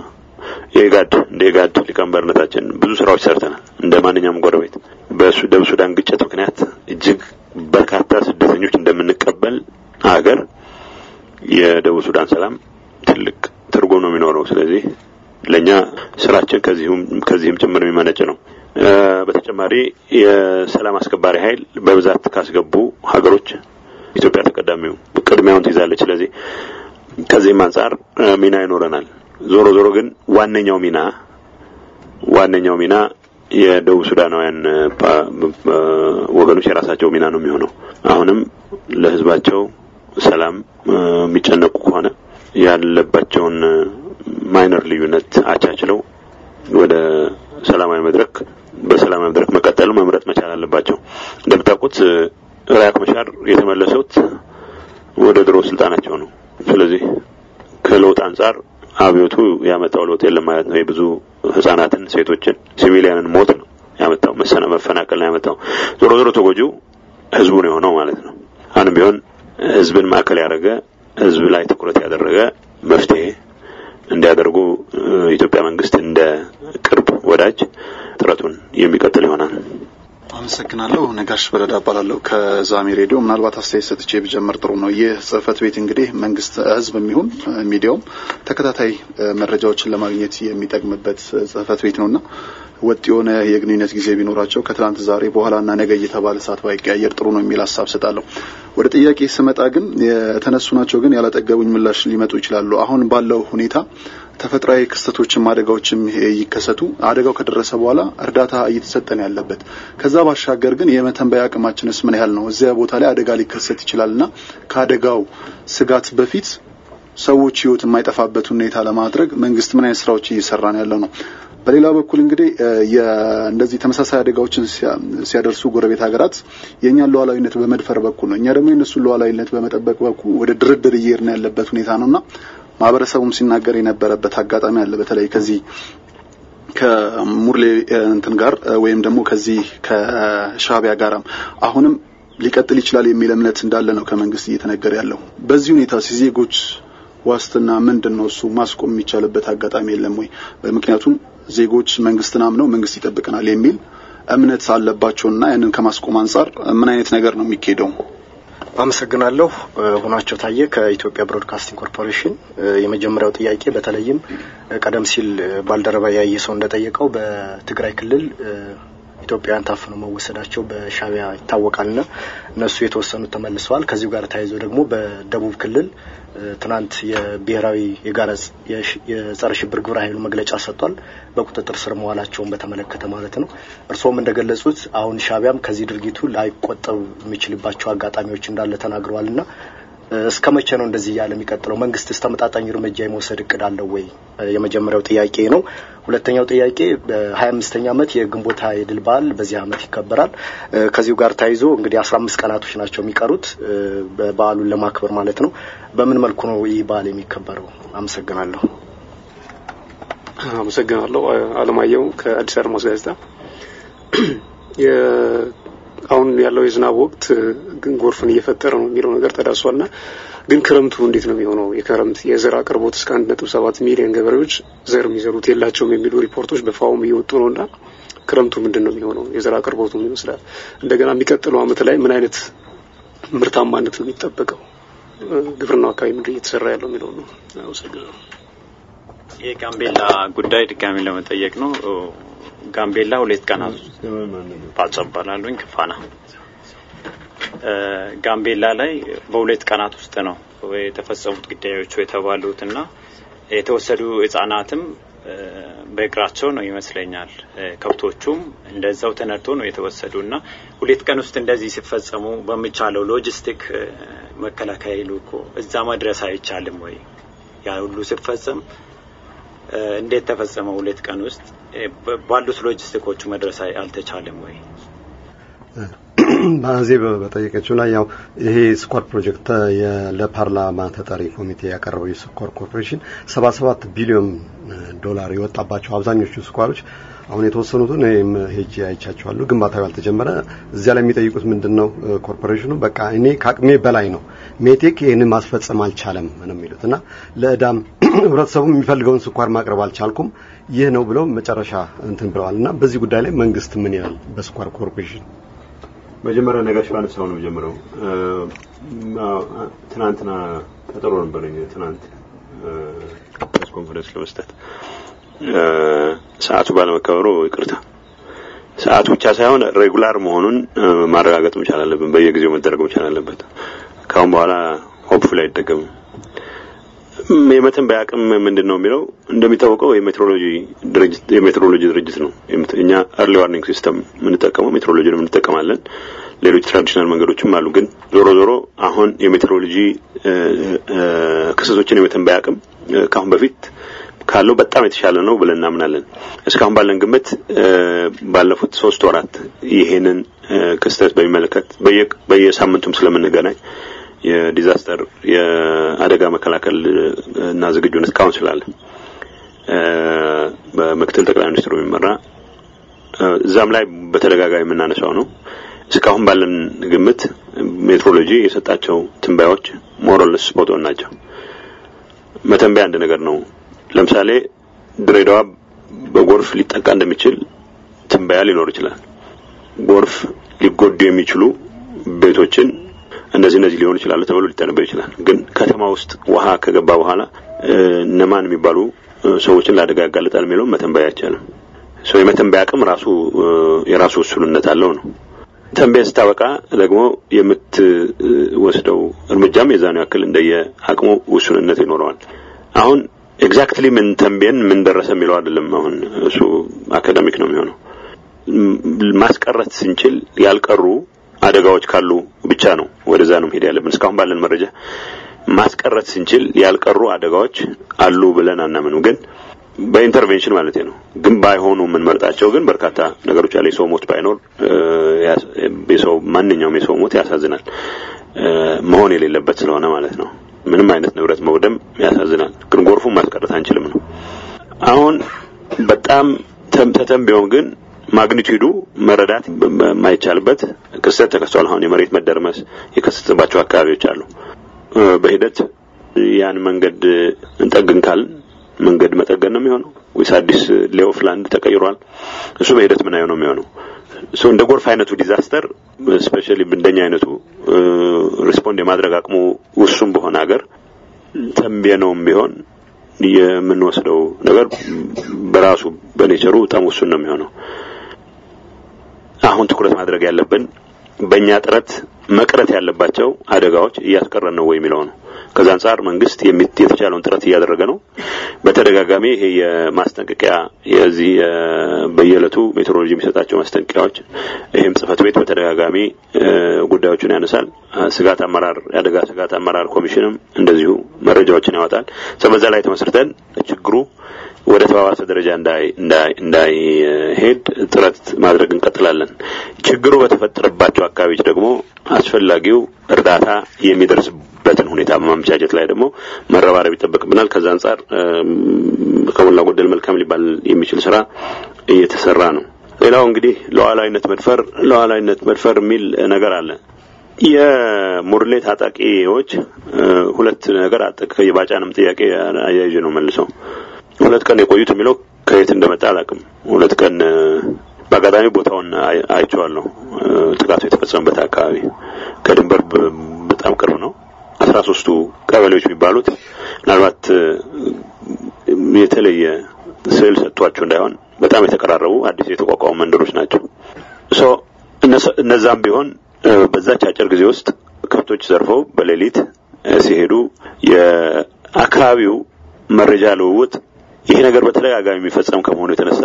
A: የጋድ ሊቀመንበርነታችን ብዙ ስራዎች ሰርተናል እንደ ማንኛውም ጎረቤት በደቡብ ሱዳን ግጭት ምክንያት እጅግ በርካታ ስደተኞች እንደምንቀበል ሀገር የደቡብ ሱዳን ሰላም ትልቅ ትርጉም ነው የሚኖረው ስለዚህ ለኛ ስራችን ከዚህም ጭምር የሚመነጭ ነው በተጨማሪ የሰላም አስከባሪ ኃይል በብዛት ካስገቡ ሀገሮች ኢትዮጵያ ተቀዳሚው ቅድሚያውን ትይዛለች ስለዚህ ከዚህም አንፃር ሚና ይኖረናል ዞሮ ግን ዋነኛው ሚና የደቡብ ሱዳናውያን ወገኖች የራሳቸው ሚና ነው የሚሆነው አሁንም ለህዝባቸው ሰላም የሚጨነቁ ከሆነ ያለባቸውን ማይነር ልዩነት አቻችለው ወደ ሰላማዊ መድረክ በሰላማዊ መድረክ መቀጠሉ መምረጥ መቻል አለባቸው እንደምታውቁት ሪያክ ማሻር የተመለሱት ወደ ድሮ ስልጣናቸው ነው ስለዚህ ከለውጥ አንፃር አብዮቱ ያመጣው ለውጥ የለም ማለት ነው የብዙ ህፃናትን ሴቶችን ሲቪሊያንን ሞት ነው ያመጣው መፈናቀል ነው ያመጣው ዞሮ ተጎጂው ህዝቡ ነው የሆነው ማለት ነው አሁንም ቢሆን ህዝብን ማዕከል ያደረገ ህዝብ ላይ ትኩረት ያደረገ መፍትሄ እንዲያደርጉ ኢትዮጵያ መንግስት እንደ ቅርብ ወዳጅ ጥረቱን የሚቀጥል ይሆናል
E: አመሰግናለሁ ነጋሽ በረዳ ባላለው ከዛሚ ሬዲዮ ምናልባት አስተያየት ሰጥቼ ብጀምር ጥሩ ነው የጽህፈት ቤት እንግዲህ መንግስት ህዝብ የሚሆን ሚዲያው ተከታታይ መረጃዎችን ለማግኘት የሚጠቅምበት ጽህፈት ቤት ነውና ወጥ የሆነ የግንኙነት ጊዜ ቢኖራቸው ከትላንት ዛሬ በኋላና ነገ እየተባለ ሰዓት ባይቀያየር ጥሩ ነው የሚል ሐሳብ ሰጣለሁ ወደ ጥያቄ ስመጣ ግን የተነሱ ናቸው ግን ያላጠገቡኝ ምላሽ ሊመጡ ይችላሉ አሁን ባለው ሁኔታ ተፈጥሯዊ ክስተቶችም አደጋዎችም ይከሰቱ አደጋው ከደረሰ በኋላ እርዳታ እየተሰጠን ያለበት ከዛ ባሻገር ግን የመተንበያ አቅማችንስ ምን ያህል ነው እዚያ ቦታ ላይ አደጋ ሊከሰት ይችላልና ከአደጋው ስጋት በፊት ሰዎች ህይወት የማይጠፋበት ሁኔታ ለማድረግ መንግስት ምን አይነት ስራዎች እየሰራ ነው ያለው ነው። በሌላ በኩል እንግዲህ እንደዚህ ተመሳሳይ አደጋዎችን ሲያደርሱ ጎረቤት ሀገራት የኛን ሉዓላዊነት በመድፈር በኩል ነው፣ እኛ ደግሞ የነሱን ሉዓላዊነት በመጠበቅ በኩል ወደ ድርድር እየሄድን ያለበት ሁኔታ ነውና ማህበረሰቡም ሲናገር የነበረበት አጋጣሚ አለ። በተለይ ከዚህ ከሙርሌ እንትን ጋር ወይም ደግሞ ከዚህ ከሻቢያ ጋርም አሁንም ሊቀጥል ይችላል የሚል እምነት እንዳለ ነው ከመንግስት እየተነገረ ያለው። በዚህ ሁኔታ ዜጎች ዋስትና ምንድነው እሱ ማስቆም የሚቻልበት አጋጣሚ የለም ወይ? በምክንያቱም ዜጎች መንግስትን አምነው መንግስት ይጠብቀናል የሚል እምነት አለባቸውና ያንን ከማስቆም አንፃር ምን አይነት ነገር ነው የሚካሄደው?
D: አመሰግናለሁ። ሆናቸው ታየ ከኢትዮጵያ ብሮድካስቲንግ ኮርፖሬሽን። የመጀመሪያው ጥያቄ በተለይም ቀደም ሲል ባልደረባ ያየሰው እንደጠየቀው በትግራይ ክልል ኢትዮጵያን ታፍነው መወሰዳቸው በሻቢያ ይታወቃልና እነሱ የተወሰኑት ተመልሰዋል። ከዚሁ ጋር ታይዞ ደግሞ በደቡብ ክልል ትናንት የብሔራዊ የጋራጽ የጸረ ሽብር ግብረ ኃይሉ መግለጫ ሰጥቷል፣ በቁጥጥር ስር መዋላቸውን በተመለከተ ማለት ነው። እርሶም እንደገለጹት አሁን ሻቢያም ከዚህ ድርጊቱ ላይቆጠብ የሚችልባቸው አጋጣሚዎች እንዳለ ተናግረዋልና እስከመቼ ነው እንደዚህ ያለ የሚቀጥለው? መንግስትስ ተመጣጣኝ እርምጃ የመውሰድ እቅድ አለው ወይ? የመጀመሪያው ጥያቄ ነው። ሁለተኛው ጥያቄ በ25ኛ ዓመት የግንቦት ድል በዓል በዚህ ዓመት ይከበራል። ከዚሁ ጋር ታይዞ እንግዲህ 15 ቀናቶች ናቸው የሚቀሩት በዓሉን ለማክበር ማለት ነው። በምን መልኩ ነው ይህ በዓል የሚከበረው? አመሰግናለሁ።
F: አለማየሁ ከአዲስ አድማስ ጋዜጣ። አሁን ያለው የዝናብ ወቅት ግን ጎርፍን እየፈጠረ ነው የሚለው ነገር ተዳሷልና ግን ክረምቱ እንዴት ነው የሚሆነው? የክረምት የዘር አቅርቦት እስከ 1.7 ሚሊዮን ገበሬዎች ዘር የሚዘሩት የላቸውም የሚሉ ሪፖርቶች በፋውም እየወጡ ነውና ክረምቱ ምንድነው የሚሆነው? የዘር አቅርቦቱ ምን ይመስላል? እንደገና የሚቀጥለው አመት ላይ ምን አይነት ምርታማነት ነው የሚጠበቀው? ግብርናው አካባቢ ምንድነው እየተሰራ ያለው የሚለው ነው። አመሰግናለሁ።
G: የጋምቤላ ጉዳይ ድጋሚ ለመጠየቅ ነው። ጋምቤላ 2 ቀናት ባልጸባላሉኝ ከፋና ጋምቤላ ላይ በ2 ቀናት ውስጥ ነው የተፈጸሙት ግዳዮች የተባሉትና የተወሰዱ ህፃናትም በእግራቸው ነው ይመስለኛል። ከብቶቹም እንደዛው ተነርቶ ነው የተወሰዱና 2 ቀን ውስጥ እንደዚህ ሲፈጸሙ በሚቻለው ሎጂስቲክ መከላከያ ይሉኮ እዛ መድረስ አይቻልም ወይ? ያ ሁሉ ሲፈጸም እንዴት ተፈጸመው? 2 ቀን ውስጥ ባሉት ሎጂስቲኮቹ መድረስ አልተቻለም ወይ?
H: ባንዜ በጠየቀችው ላይ ያው ይሄ ስኳር ፕሮጀክት ለፓርላማ ተጠሪ ኮሚቴ ያቀረበው የስኳር ኮርፖሬሽን 77 ቢሊዮን ዶላር የወጣባቸው አብዛኞቹ ስኳሮች አሁን የተወሰኑትን ሄጄ አይቻቸዋለሁ። ግንባታው ያልተጀመረ እዚያ ላይ የሚጠይቁት ምንድነው? ኮርፖሬሽኑ በቃ እኔ ከአቅሜ በላይ ነው ሜቴክ ይሄንን ማስፈጸም አልቻለም ነው የሚሉትና ለዳም ህብረተሰቡ የሚፈልገውን ስኳር ማቅረብ አልቻልኩም ይህ ነው ብለው መጨረሻ እንትን ብለዋልና በዚህ ጉዳይ ላይ መንግስት ምን ይላል? በስኳር ኮርፖሬሽን
A: መጀመሪያ ነጋሽ ባነሳው ነው ጀምረው ትናንትና ቀጠሮ ነበረኝ። ትናንት ፕሬስ ኮንፈረንስ ለመስጠት ሰዓቱ ባለመከበሩ ይቅርታ። ሰዓቱ ብቻ ሳይሆን ሬጉላር መሆኑን ማረጋገጥ መቻል አለብን። በየጊዜው መደረግ መቻል አለበት። ካሁን በኋላ ሆፕፉሊ አይደገም። የመተንበያ አቅም ምንድነው የሚለው እንደሚታወቀው የሜትሮሎጂ ድርጅት ነው። እኛ early warning system የምንጠቀመው ሜትሮሎጂን እንጠቀማለን። ሌሎች ትራዲሽናል መንገዶችም አሉ። ግን ዞሮ አሁን የሜትሮሎጂ ክስተቶችን የመተንበያ አቅም ካሁን በፊት ካለው በጣም የተሻለ ነው ብለን እናምናለን። እስካሁን ባለን ግምት ባለፉት 3 ወራት ይሄንን ክስተት በሚመለከት በየሳምንቱም ስለምንገናኝ የዲዛስተር የአደጋ መከላከል እና ዝግጁነት ካውንስል አለ በመክተል ጠቅላይ ሚኒስትሩ የሚመራ ዛም ላይ በተደጋጋሚ የምናነሳው ነው። እስካሁን ባለን ግምት ሜትሮሎጂ የሰጣቸው ትንባዮች ሞራልስ ቦታው ናቸው። መተንበያ አንድ ነገር ነው። ለምሳሌ ድሬዳዋ በጎርፍ ሊጠቃ እንደሚችል ትንበያ ሊኖር ይችላል። ጎርፍ ሊጎዱ የሚችሉ ቤቶችን እነዚህ ሊሆን ይችላል ተብሎ ሊተነበይ ይችላል። ግን ከተማ ውስጥ ውሃ ከገባ በኋላ ነማን የሚባሉ ሰዎችን ላደጋ ያጋልጣል የሚለው መተንበያ አይቻልም። የመተንበያ አቅም ራሱ የራሱ ውስንነት አለው ነው። ተንበያ ስታበቃ ደግሞ የምትወስደው እርምጃም የዛኔው ያክል እንደየ አቅሙ ውስንነት ይኖረዋል። አሁን ኤግዛክትሊ ምን ተንበየን ምን ደረሰ የሚለው አይደለም። አሁን እሱ አካዳሚክ ነው የሚሆነው። ማስቀረት ስንችል ያልቀሩ አደጋዎች ካሉ ብቻ ነው ወደዛ ነው ሄድ ያለብን። እስካሁን ባለን መረጃ ማስቀረት ስንችል ያልቀሩ አደጋዎች አሉ ብለን አናምንም። ግን በኢንተርቬንሽን ማለት ነው። ግን ባይሆኑ ምን መርጣቸው ግን በርካታ ነገሮች አለ። የሰው ሞት ባይኖር ማንኛውም የሰው ሞት ያሳዝናል። መሆን የሌለበት ስለሆነ ማለት ነው። ምንም አይነት ንብረት መውደም ያሳዝናል። ግን ጎርፉን ማስቀረት አንችልም ነው። አሁን በጣም ተተንበየው ግን ማግኒቲዩዱ መረዳት የማይቻልበት ክስተት ተከስቷል። አሁን የመሬት መደርመስ የከሰተባቸው አካባቢዎች አሉ። በሂደት ያን መንገድ እንጠግን ካል መንገድ መጠገን ነው የሚሆነው ወይስ አዲስ ሌኦፍ ላንድ ተቀይሯል? እሱ በሂደት ምን አይሆነው የሚሆነው? እንደ ጎርፍ አይነቱ ዲዛስተር ስፔሻሊ እንደኛ አይነቱ ሪስፖንድ የማድረግ አቅሙ ውሱን በሆነ ሀገር ተንበየነውም ቢሆን የምንወስደው ነገር በራሱ በኔቸሩ በጣም ውሱን ነው የሚሆነው። አሁን ትኩረት ማድረግ ያለብን በእኛ ጥረት መቅረት ያለባቸው አደጋዎች እያስቀረን ነው ወይ የሚለው ነው። ከዛ አንፃር መንግስት የተቻለውን ጥረት እያደረገ ነው። በተደጋጋሚ ይሄ የማስጠንቀቂያ የዚህ በየለቱ ሜትሮሎጂ የሚሰጣቸው ማስጠንቀቂያዎች ይሄም ጽፈት ቤት በተደጋጋሚ ጉዳዮችን ያነሳል። ስጋት አመራር ያደጋ ስጋት አመራር ኮሚሽንም እንደዚሁ መረጃዎችን ያወጣል። በዛ ላይ ተመስርተን ችግሩ ወደ ተባባሰ ደረጃ እንዳይ ሄድ ጥረት ማድረግ እንቀጥላለን። ችግሩ በተፈጠረባቸው አካባቢዎች ደግሞ አስፈላጊው እርዳታ የሚደርስበትን ሁኔታ ማመቻቸት ላይ ደግሞ መረባረብ ይጠበቅብናል። ከዛ አንፃር ከሞላ ጎደል መልካም ሊባል የሚችል ስራ እየተሰራ ነው። ሌላው እንግዲህ ሉዓላዊነት መድፈር የሚል ነገር አለ። የሙርሌ ታጣቂዎች ሁለት ነገር የባጫንም ጥያቄ አያይዤ ነው መልሰው ሁለት ቀን የቆዩት የሚለው ከየት እንደመጣ አላውቅም። ሁለት ቀን በአጋጣሚ ቦታውን አይቼዋለሁ። ጥቃቱ የተፈጸመበት አካባቢ ከድንበር በጣም ቅርብ ነው። 13ቱ ቀበሌዎች የሚባሉት ምናልባት የተለየ ስዕል ሰጥቷቸው እንዳይሆን በጣም የተቀራረቡ አዲስ የተቋቋሙ መንደሮች ናቸው። እነዛም ቢሆን በዛች አጭር ጊዜ ውስጥ ከብቶች ዘርፈው በሌሊት ሲሄዱ የአካባቢው መረጃ ልውውጥ ይሄ ነገር በተደጋጋሚ የሚፈጸም ከመሆኑ የተነሳ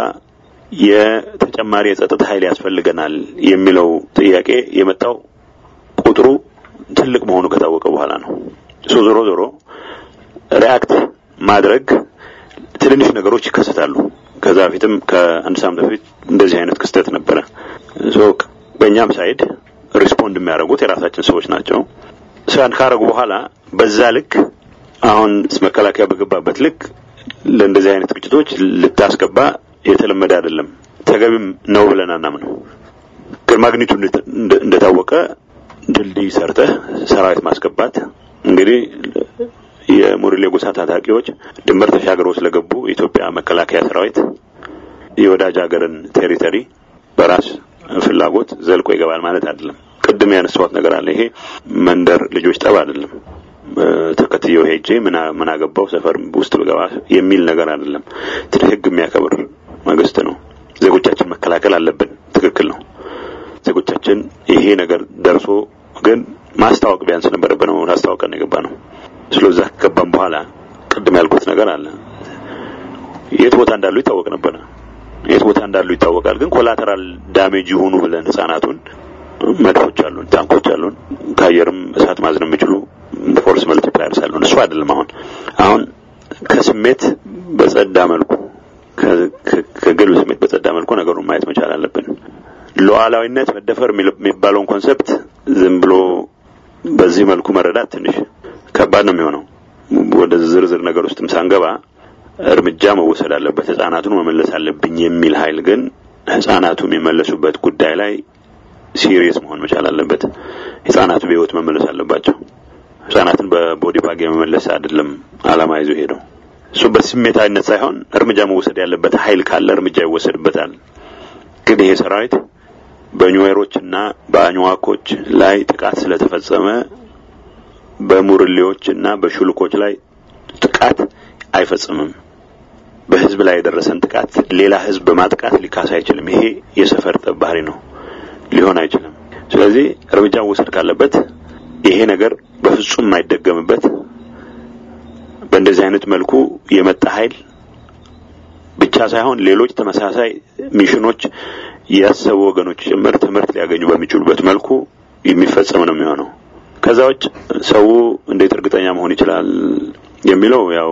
A: የተጨማሪ የጸጥታ ኃይል ያስፈልገናል የሚለው ጥያቄ የመጣው ቁጥሩ ትልቅ መሆኑ ከታወቀ በኋላ ነው። ዞሮ ሪአክት ማድረግ ትንሽ ነገሮች ይከሰታሉ። ከዛ በፊትም ከአንድ ሳምንት በፊት እንደዚህ አይነት ክስተት ነበረ። በእኛም ሳይድ ሪስፖንድ የሚያደርጉት የራሳችን ሰዎች ናቸው። ሳን ካረጉ በኋላ በዛ ልክ አሁን መከላከያ በገባበት ልክ ለእንደዚህ አይነት ግጭቶች ልታስገባ የተለመደ አይደለም። ተገቢም ነው ብለን አናምነው። ከማግኒቱድ እንደታወቀ ድልድይ ሰርተህ ሰራዊት ማስገባት እንግዲህ የሙርሌ ጎሳ ታጣቂዎች ድንበር ተሻግረው ስለገቡ የኢትዮጵያ መከላከያ ሰራዊት የወዳጅ ሀገርን ቴሪቶሪ በራስ ፍላጎት ዘልቆ ይገባል ማለት አይደለም። ቅድም ያነሳሁት ነገር አለ። ይሄ መንደር ልጆች ጠብ አይደለም። ተከትየው ሄጄ ምን አገባው ሰፈር ውስጥ ልገባ የሚል ነገር አይደለም። ህግ የሚያከብር መንግስት ነው። ዜጎቻችን መከላከል አለብን። ትክክል ነው። ዜጎቻችን ይሄ ነገር ደርሶ ግን ማስታወቅ ቢያንስ ነበረብን ነው ማስታወቅን የገባ ነው። ስለዚህ ከገባን በኋላ ቅድም ያልኩት ነገር አለ። የት ቦታ እንዳሉ ይታወቅ ነበር። የት ቦታ እንዳሉ ይታወቃል። ግን ኮላተራል ዳሜጅ ይሆኑ ብለን ህፃናቱን መድፎች አሉን፣ ታንኮች አሉን፣ ካየርም እሳት ማዝነብ የሚችሉ ፎርስ መልቲፕላየርስ አሉን። እሱ አይደለም አሁን ከስሜት በጸዳ መልኩ ከግል ስሜት በጸዳ መልኩ ነገሩን ማየት መቻል አለብን። ሉዓላዊነት መደፈር የሚባለውን ኮንሰፕት ዝም ብሎ በዚህ መልኩ መረዳት ትንሽ ከባድ ነው የሚሆነው። ወደ ዝርዝር ነገር ውስጥም ሳንገባ እርምጃ መወሰድ አለበት፣ ህፃናቱን መመለስ አለብኝ የሚል ኃይል ግን ህፃናቱ የሚመለሱበት ጉዳይ ላይ ሲሪየስ መሆን መቻል አለበት። ህፃናቱ በህይወት መመለስ አለባቸው። ህፃናትን በቦዲ ባግ መመለስ አይደለም አላማ ይዞ ሄደው እሱ በስሜታዊነት ሳይሆን እርምጃ መወሰድ ያለበት ኃይል ካለ እርምጃ ይወሰድበታል። ግን ይሄ ሰራዊት በኒውዌሮችና በአኝዋኮች ላይ ጥቃት ስለተፈጸመ በሙርሌዎችና በሹልኮች ላይ ጥቃት አይፈጽምም። በህዝብ ላይ የደረሰን ጥቃት ሌላ ህዝብ በማጥቃት ሊካስ አይችልም። ይሄ የሰፈር ባህሪ ነው፣ ሊሆን አይችልም። ስለዚህ እርምጃ መወሰድ ካለበት ይሄ ነገር በፍጹም የማይደገምበት በእንደዚህ አይነት መልኩ የመጣ ኃይል ብቻ ሳይሆን ሌሎች ተመሳሳይ ሚሽኖች ያሰቡ ወገኖች ጭምር ትምህርት ሊያገኙ በሚችሉበት መልኩ የሚፈጸም ነው የሚሆነው። ከዛውጭ ሰው እንዴት እርግጠኛ መሆን ይችላል የሚለው ያው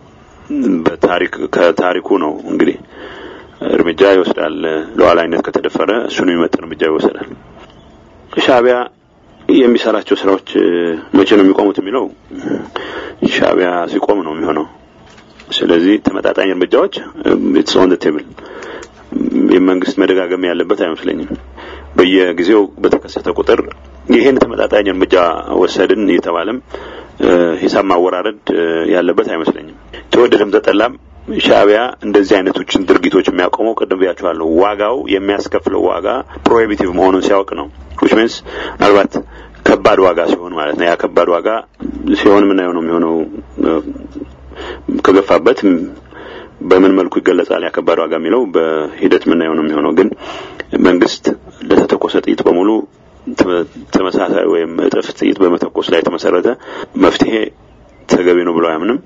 A: ከታሪኩ ነው እንግዲህ እርምጃ ይወስዳል ሉዓላዊነት ከተደፈረ እሱን የሚመጥን እርምጃ ይወስዳል ሻዕቢያ የሚሰራቸው ስራዎች መቼ ነው የሚቆሙት የሚለው ሻዕቢያ ሲቆም ነው የሚሆነው ስለዚህ ተመጣጣኝ እርምጃዎች it's on the table የመንግስት መደጋገም ያለበት አይመስለኝም በየጊዜው በተከሰተ ቁጥር ይሄን ተመጣጣኝ እርምጃ ወሰድን እየተባለም ሂሳብ ማወራረድ ያለበት አይመስለኝም ተወደደም ተጠላም ሻዕቢያ እንደዚህ አይነቶችን ድርጊቶች የሚያቆመው ቀደም ብያችኋለሁ ዋጋው የሚያስከፍለው ዋጋ ፕሮሂቢቲቭ መሆኑን ሲያውቅ ነው which means ምናልባት ከባድ ዋጋ ሲሆን ማለት ነው ያ ከባድ ዋጋ ሲሆን ምን ነው የሚሆነው ከገፋበት በምን መልኩ ይገለጻል ያ ከባድ ዋጋ የሚለው በሂደት ምን ነው የሚሆነው ግን መንግስት ለተተኮሰ ጥይት በሙሉ ተመሳሳይ ወይም እጥፍ ጥይት በመተኮስ ላይ ተመሰረተ መፍትሄ ተገቢ ነው ብሎ አያምንም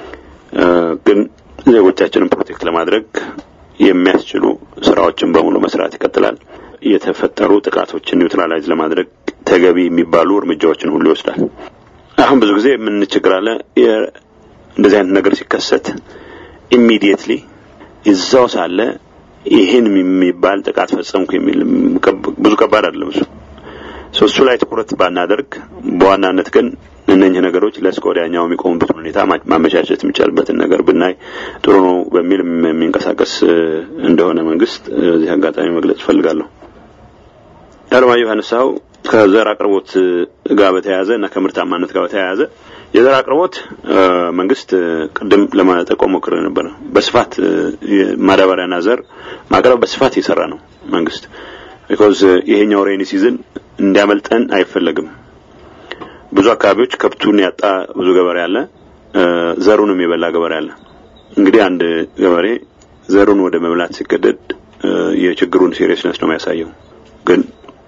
A: ግን ዜጎቻችንን ፕሮቴክት ለማድረግ የሚያስችሉ ስራዎችን በሙሉ መስራት ይቀጥላል የተፈጠሩ ጥቃቶችን ኒውትራላይዝ ለማድረግ ተገቢ የሚባሉ እርምጃዎችን ሁሉ ይወስዳል አሁን ብዙ ጊዜ ምን ችግራለ እንደዚህ አይነት ነገር ሲከሰት ኢሚዲየትሊ ይዛው ሳለ ይሄን የሚባል ጥቃት ፈጸምኩ የሚል ብዙ ከባድ አይደለም እሱ ላይ ትኩረት ባናደርግ በዋናነት ግን እነኚህ ነገሮች ለስኮዳኛው የሚቆሙበት ሁኔታ ማመቻቸት የሚቻልበትን ነገር ብናይ ጥሩ ነው በሚል የሚንቀሳቀስ እንደሆነ መንግስት እዚህ አጋጣሚ መግለጽ ፈልጋለሁ አለማየሁ ዮሐንስው ከዘር አቅርቦት ጋር በተያያዘና ከምርታማነት ጋር በተያያዘ የዘር አቅርቦት መንግስት ቀደም ለማጠቆም ሞክሮ ነበር በስፋት ማዳበሪያና ዘር ማቅረብ በስፋት ይሰራ ነው መንግስት because ይሄኛው ሬኒ ሲዝን እንዲያመልጠን አይፈልግም ብዙ አካባቢዎች ከብቱን ያጣ ብዙ ገበሬ አለ ዘሩንም የበላ ገበሬ አለ እንግዲህ አንድ ገበሬ ዘሩን ወደ መብላት ሲገደድ የችግሩን ሲሪየስነስ ነው የሚያሳየው ግን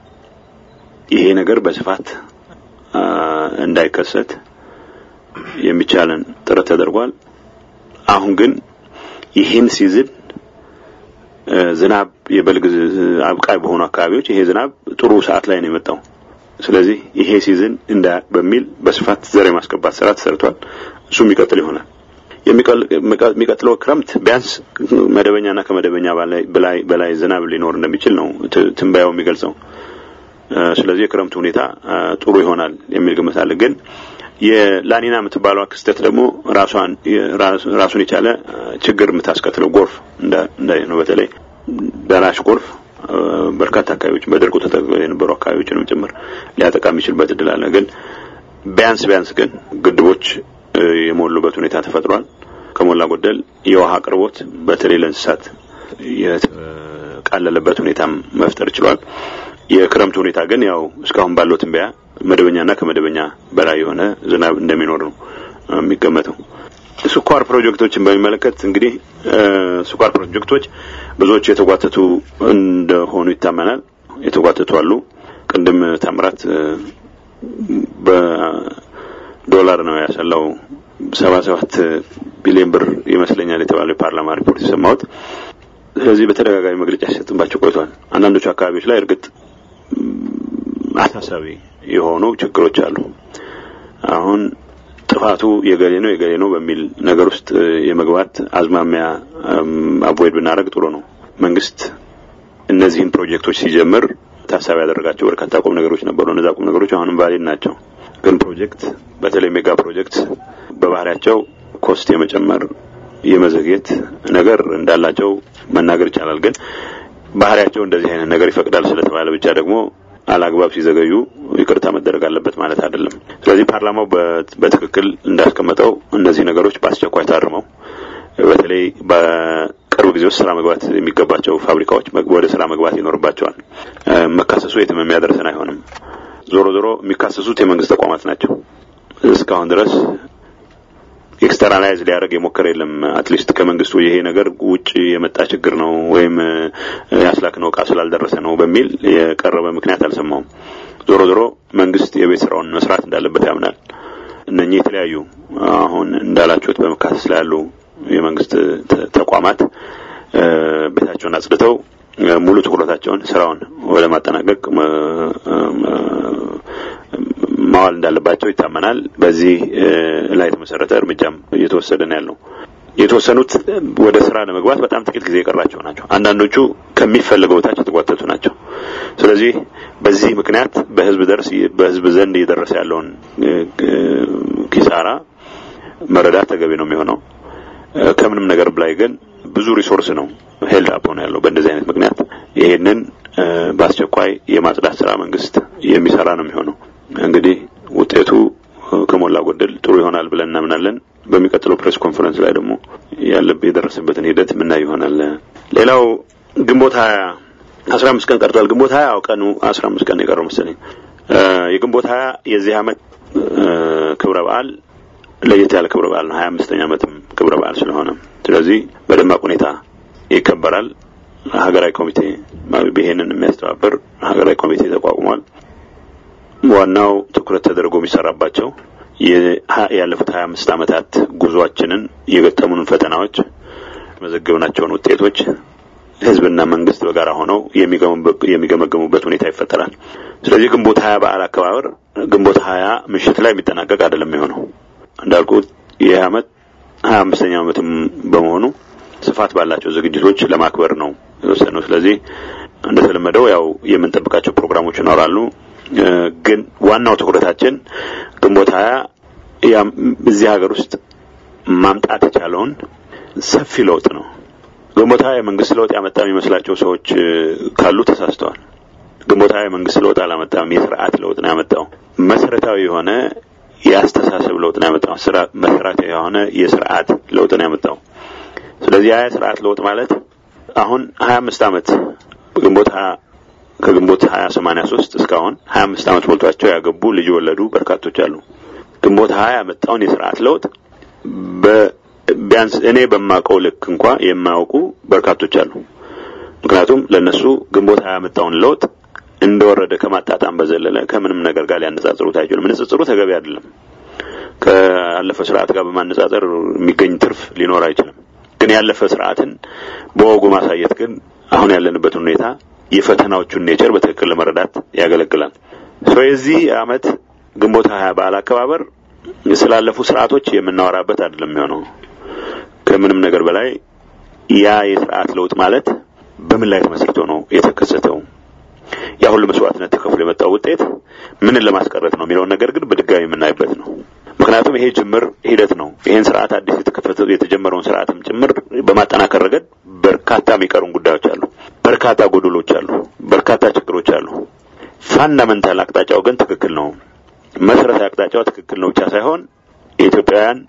A: ይሄ ነገር በስፋት እንዳይከሰት የሚቻለን ጥረት ተደርጓል አሁን ግን ይሄን ሲዝን ዝናብ የበልግ አብቃይ በሆኑ አካባቢዎች ይሄ ዝናብ ጥሩ ሰዓት ላይ ነው የመጣው ስለዚህ ይሄ ሲዝን እንደ በሚል በስፋት ዘር የማስገባት ስራ ተሰርቷል እሱ የሚቀጥል ይሆናል የሚቀጥለው ክረምት ቢያንስ መደበኛና ከመደበኛ በላይ ዝናብ ሊኖር እንደሚችል ነው ትንባያው የሚገልጸው ስለዚህ የክረምቱ ሁኔታ ጥሩ ይሆናል የሚል ግምት አለ ግን የላኒና የምትባለው ክስተት ደግሞ ራሱን የቻለ ችግር የምታስከትለው ጎርፍ እንደ ነው በተለይ ደራሽ ጎርፍ በርካታ አካባቢዎች በድርቁ ተጠቅመው የነበሩ አካባቢዎችንም ጭምር ሊያጠቃ የሚችልበት እድል አለ ግን ቢያንስ ግን ግድቦች የሞሉበት ሁኔታ ተፈጥሯል ከሞላ ጎደል የውሃ አቅርቦት በተለይ ለእንስሳት የቃለለበት ሁኔታ መፍጠር ይችላል የክረምቱ ሁኔታ ግን ያው እስካሁን ባለው ትንበያ መደበኛና ከመደበኛ በላይ የሆነ ዝናብ እንደሚኖር ነው የሚገመተው ስኳር ፕሮጀክቶችን በሚመለከት እንግዲህ ስኳር ፕሮጀክቶች ብዙዎች የተጓተቱ እንደሆኑ ይታመናል የተጓተቱ አሉ ቅድም ታምራት በዶላር ነው ያሰላው 77 ቢሊዮን ብር ይመስለኛል የተባለው የፓርላማ ሪፖርት የሰማሁት ስለዚህ በተደጋጋሚ መግለጫ ሲሰጥባቸው ቆይቷል አንዳንዶቹ አካባቢዎች ላይ እርግጥ አሳሳቢ የሆኑ ችግሮች አሉ አሁን ጥፋቱ የገሌ ነው በሚል ነገር ውስጥ የመግባት አዝማሚያ አቮይድ ብናረግ ጥሩ ነው መንግስት እነዚህን ፕሮጀክቶች ሲጀምር ታሳቢ ያደረጋቸው በርካታ ቁም ነገሮች ነበሩ እነዛ ቁም ነገሮች አሁንም ቫሊድ ናቸው ግን ፕሮጀክት በተለይ ሜጋ ፕሮጀክት በባህሪያቸው ኮስት የመጨመር የመዘግየት ነገር እንዳላቸው መናገር ይቻላል ግን ባህሪያቸው እንደዚህ አይነት ነገር ይፈቅዳል ስለተባለ ብቻ ደግሞ አላግባብ ሲዘገዩ ይቅርታ መደረግ አለበት ማለት አይደለም ስለዚህ ፓርላማው በትክክል እንዳስቀመጠው እነዚህ ነገሮች በአስቸኳይ ታርመው በተለይ በቅርብ ጊዜ ውስጥ ስራ መግባት የሚገባቸው ፋብሪካዎች ወደ ስራ መግባት ይኖርባቸዋል መካሰሱ የትም የሚያደርሰን አይሆንም ዞሮ የሚካሰሱት የመንግስት ተቋማት ናቸው እስካሁን ድረስ ኤክስተርናላይዝ ሊያደርግ የሞከረ የለም አትሊስት ከመንግስቱ ይሄ ነገር ውጪ የመጣ ችግር ነው ወይም ያስላክነው ቃል ስላልደረሰ ነው በሚል የቀረበ ምክንያት አልሰማውም ዞሮ መንግስት የቤት ስራውን መስራት እንዳለበት ያምናል እነኚህ የተለያዩ አሁን እንዳላችሁት በመካሰስ ላይ ያሉ የመንግስት ተቋማት ቤታቸውን አጽድተው ሙሉ ትኩረታቸውን ስራውን ወደ ማጠናቀቅ ማዋል እንዳለባቸው ይታመናል። በዚህ ላይ ተመሰረተ እርምጃም እየተወሰደ ነው ያለው። የተወሰኑት ወደ ስራ ለመግባት በጣም ጥቂት ጊዜ የቀራቸው ናቸው። አንዳንዶቹ ከሚፈልገው ታች የተጓተቱ ናቸው። ስለዚህ በዚህ ምክንያት በህዝብ ዘንድ እየደረሰ ያለውን ኪሳራ መረዳት ተገቢ ነው የሚሆነው። ከምንም ነገር በላይ ግን ብዙ ሪሶርስ ነው ሄልድ አፕ ነው ያለው በእንደዚህ አይነት ምክንያት። ይሄንን በአስቸኳይ የማጽዳት ስራ መንግስት የሚሰራ ነው የሚሆነው። እንግዲህ ውጤቱ ከሞላ ጎደል ጥሩ ይሆናል ብለን እናምናለን። በሚቀጥለው ፕሬስ ኮንፈረንስ ላይ ደግሞ የደረሰበትን ሂደት ምናይ ይሆናል። ሌላው ግንቦት 15 ቀን ቀርቷል። ግንቦት 20 ቀኑ 15 ቀን የቀረው መሰለኝ። የግንቦት 20 የዚህ አመት ክብረ በዓል ለየት ያለ ክብረ በዓል ነው። 25ኛ አመትም ክብረ በዓል ስለሆነ ስለዚህ በደማቅ ሁኔታ ይከበራል። ሀገራዊ ኮሚቴ ይሄንን የሚያስተባብር ሀገራዊ ኮሚቴ ተቋቁሟል። ዋናው ትኩረት ተደርጎ የሚሰራባቸው ያለፉት 25 አመታት ጉዟችንን የገጠሙን ፈተናዎች መዘገብናቸውን ውጤቶች ህዝብና መንግስት በጋራ ሆነው የሚገመገሙበት ሁኔታ ይፈጠራል። ስለዚህ ግንቦት 20 በዓል አከባበር ግንቦት 20 ምሽት ላይ የሚጠናቀቅ አይደለም የሚሆነው። እንዳልኩት ይህ አመት 25ኛ አመትም በመሆኑ ስፋት ባላቸው ዝግጅቶች ለማክበር ነው የወሰነው። ስለዚህ እንደተለመደው ያው የምንጠብቃቸው ፕሮግራሞች ይኖራሉ። ግን ዋናው ትኩረታችን ግንቦት 20 እዚህ ሀገር ውስጥ ማምጣት የቻለውን ሰፊ ለውጥ ነው። ግንቦት 20 መንግስት ለውጥ ያመጣ የሚመስላቸው ሰዎች ካሉ ተሳስተዋል። ግንቦት 20 መንግስት ለውጥ አላመጣም፣ የሥርዓት ለውጥ ነው ያመጣው። መሰረታዊ የሆነ የአስተሳሰብ ለውጥ ነው ያመጣው። መሰረታዊ የሆነ የሥርዓት ለውጥ ነው ያመጣው። ስለዚህ ያ የሥርዓት ለውጥ ማለት አሁን 25 አመት ከግንቦት 2083 እስካሁን 25 አመት ሞልቷቸው ያገቡ ልጅ ወለዱ በርካቶች አሉ። ግንቦት 20 ያመጣውን የሥርዓት ለውጥ ቢያንስ እኔ በማውቀው ልክ እንኳን የማያውቁ በርካቶች አሉ። ምክንያቱም ለነሱ ግንቦት 20 ያመጣውን ለውጥ እንደወረደ ከማጣጣም በዘለለ ከምንም ነገር ጋር ሊያነጻጽሩት አይችሉም። ንጽጽሩ ተገቢ አይደለም። ከአለፈ ስርዓት ጋር በማነጻጸር የሚገኝ ትርፍ ሊኖር አይችልም። ግን ያለፈ ስርዓትን በወጉ ማሳየት ግን አሁን ያለንበት ሁኔታ የፈተናዎቹን ኔቸር በትክክል ለመረዳት ያገለግላል። ስለዚህ አመት ግንቦት 20 በዓል አከባበር ስላለፉ ስርዓቶች የምናወራበት አይደለም የሚሆነው። ከምንም ነገር በላይ ያ የሥርዓት ለውጥ ማለት በምን ላይ ተመስርቶ ነው የተከሰተው? ያ ሁሉ መስዋዕትነት ተከፍሎ የመጣው ውጤት ምንን ለማስቀረት ነው የሚለው ነገር ግን በድጋሚ የምናይበት ነው። ምክንያቱም ይሄ ጅምር ሂደት ነው። ይሄን ስርዓት አዲስ የተጀመረውን ስርዓትም ጭምር በማጠናከር ረገድ በርካታ የሚቀሩን ጉዳዮች አሉ። በርካታ ጎደሎች አሉ። በርካታ ችግሮች አሉ። ፋንዳመንታል አቅጣጫው ግን ትክክል ነው። መሰረታዊ አቅጣጫው ትክክል ነው ብቻ ሳይሆን ኢትዮጵያውያን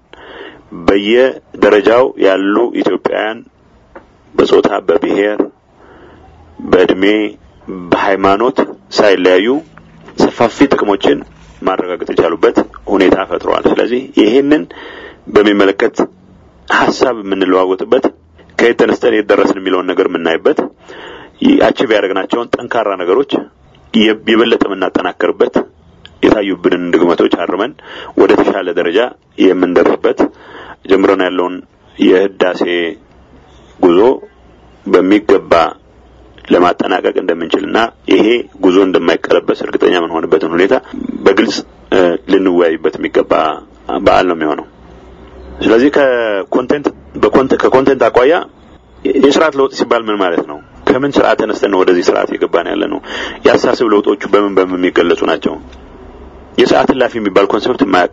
A: በየደረጃው ያሉ ኢትዮጵያውያን በጾታ፣ በብሔር፣ በእድሜ፣ በሃይማኖት ሳይለያዩ ሰፋፊ ጥቅሞችን ማረጋገጥ የቻሉበት ሁኔታ ፈጥሯል። ስለዚህ ይሄንን በሚመለከት ሐሳብ የምንለዋወጥበት ከየተነስተን የደረስን የሚለውን ነገር የምናይበት አቺቭ ያደረግናቸውን ጠንካራ ነገሮች የበለጠ የምናጠናክርበት የታዩብንን ድግመቶች አርመን ወደ ተሻለ ደረጃ የምንደርስበት ጀምረን ያለውን የህዳሴ ጉዞ በሚገባ ለማጠናቀቅ እንደምንችልና ይሄ ጉዞ እንደማይቀለበስ እርግጠኛ የምንሆንበትን ሁኔታ በግልጽ ልንወያይበት የሚገባ በዓል ነው የሚሆነው። ስለዚህ ከኮንቴንት አቋያ የሥርዓት ለውጥ ሲባል ምን ማለት ነው? ከምን ስርዓት ተነስተን ነው ወደዚህ ስርዓት የገባን ያለ ነው? ያሳስብ ለውጦቹ በምን የሚገለጹ ናቸው? የሰዓት ላፊ የሚባል ኮንሰፕት ማያቅ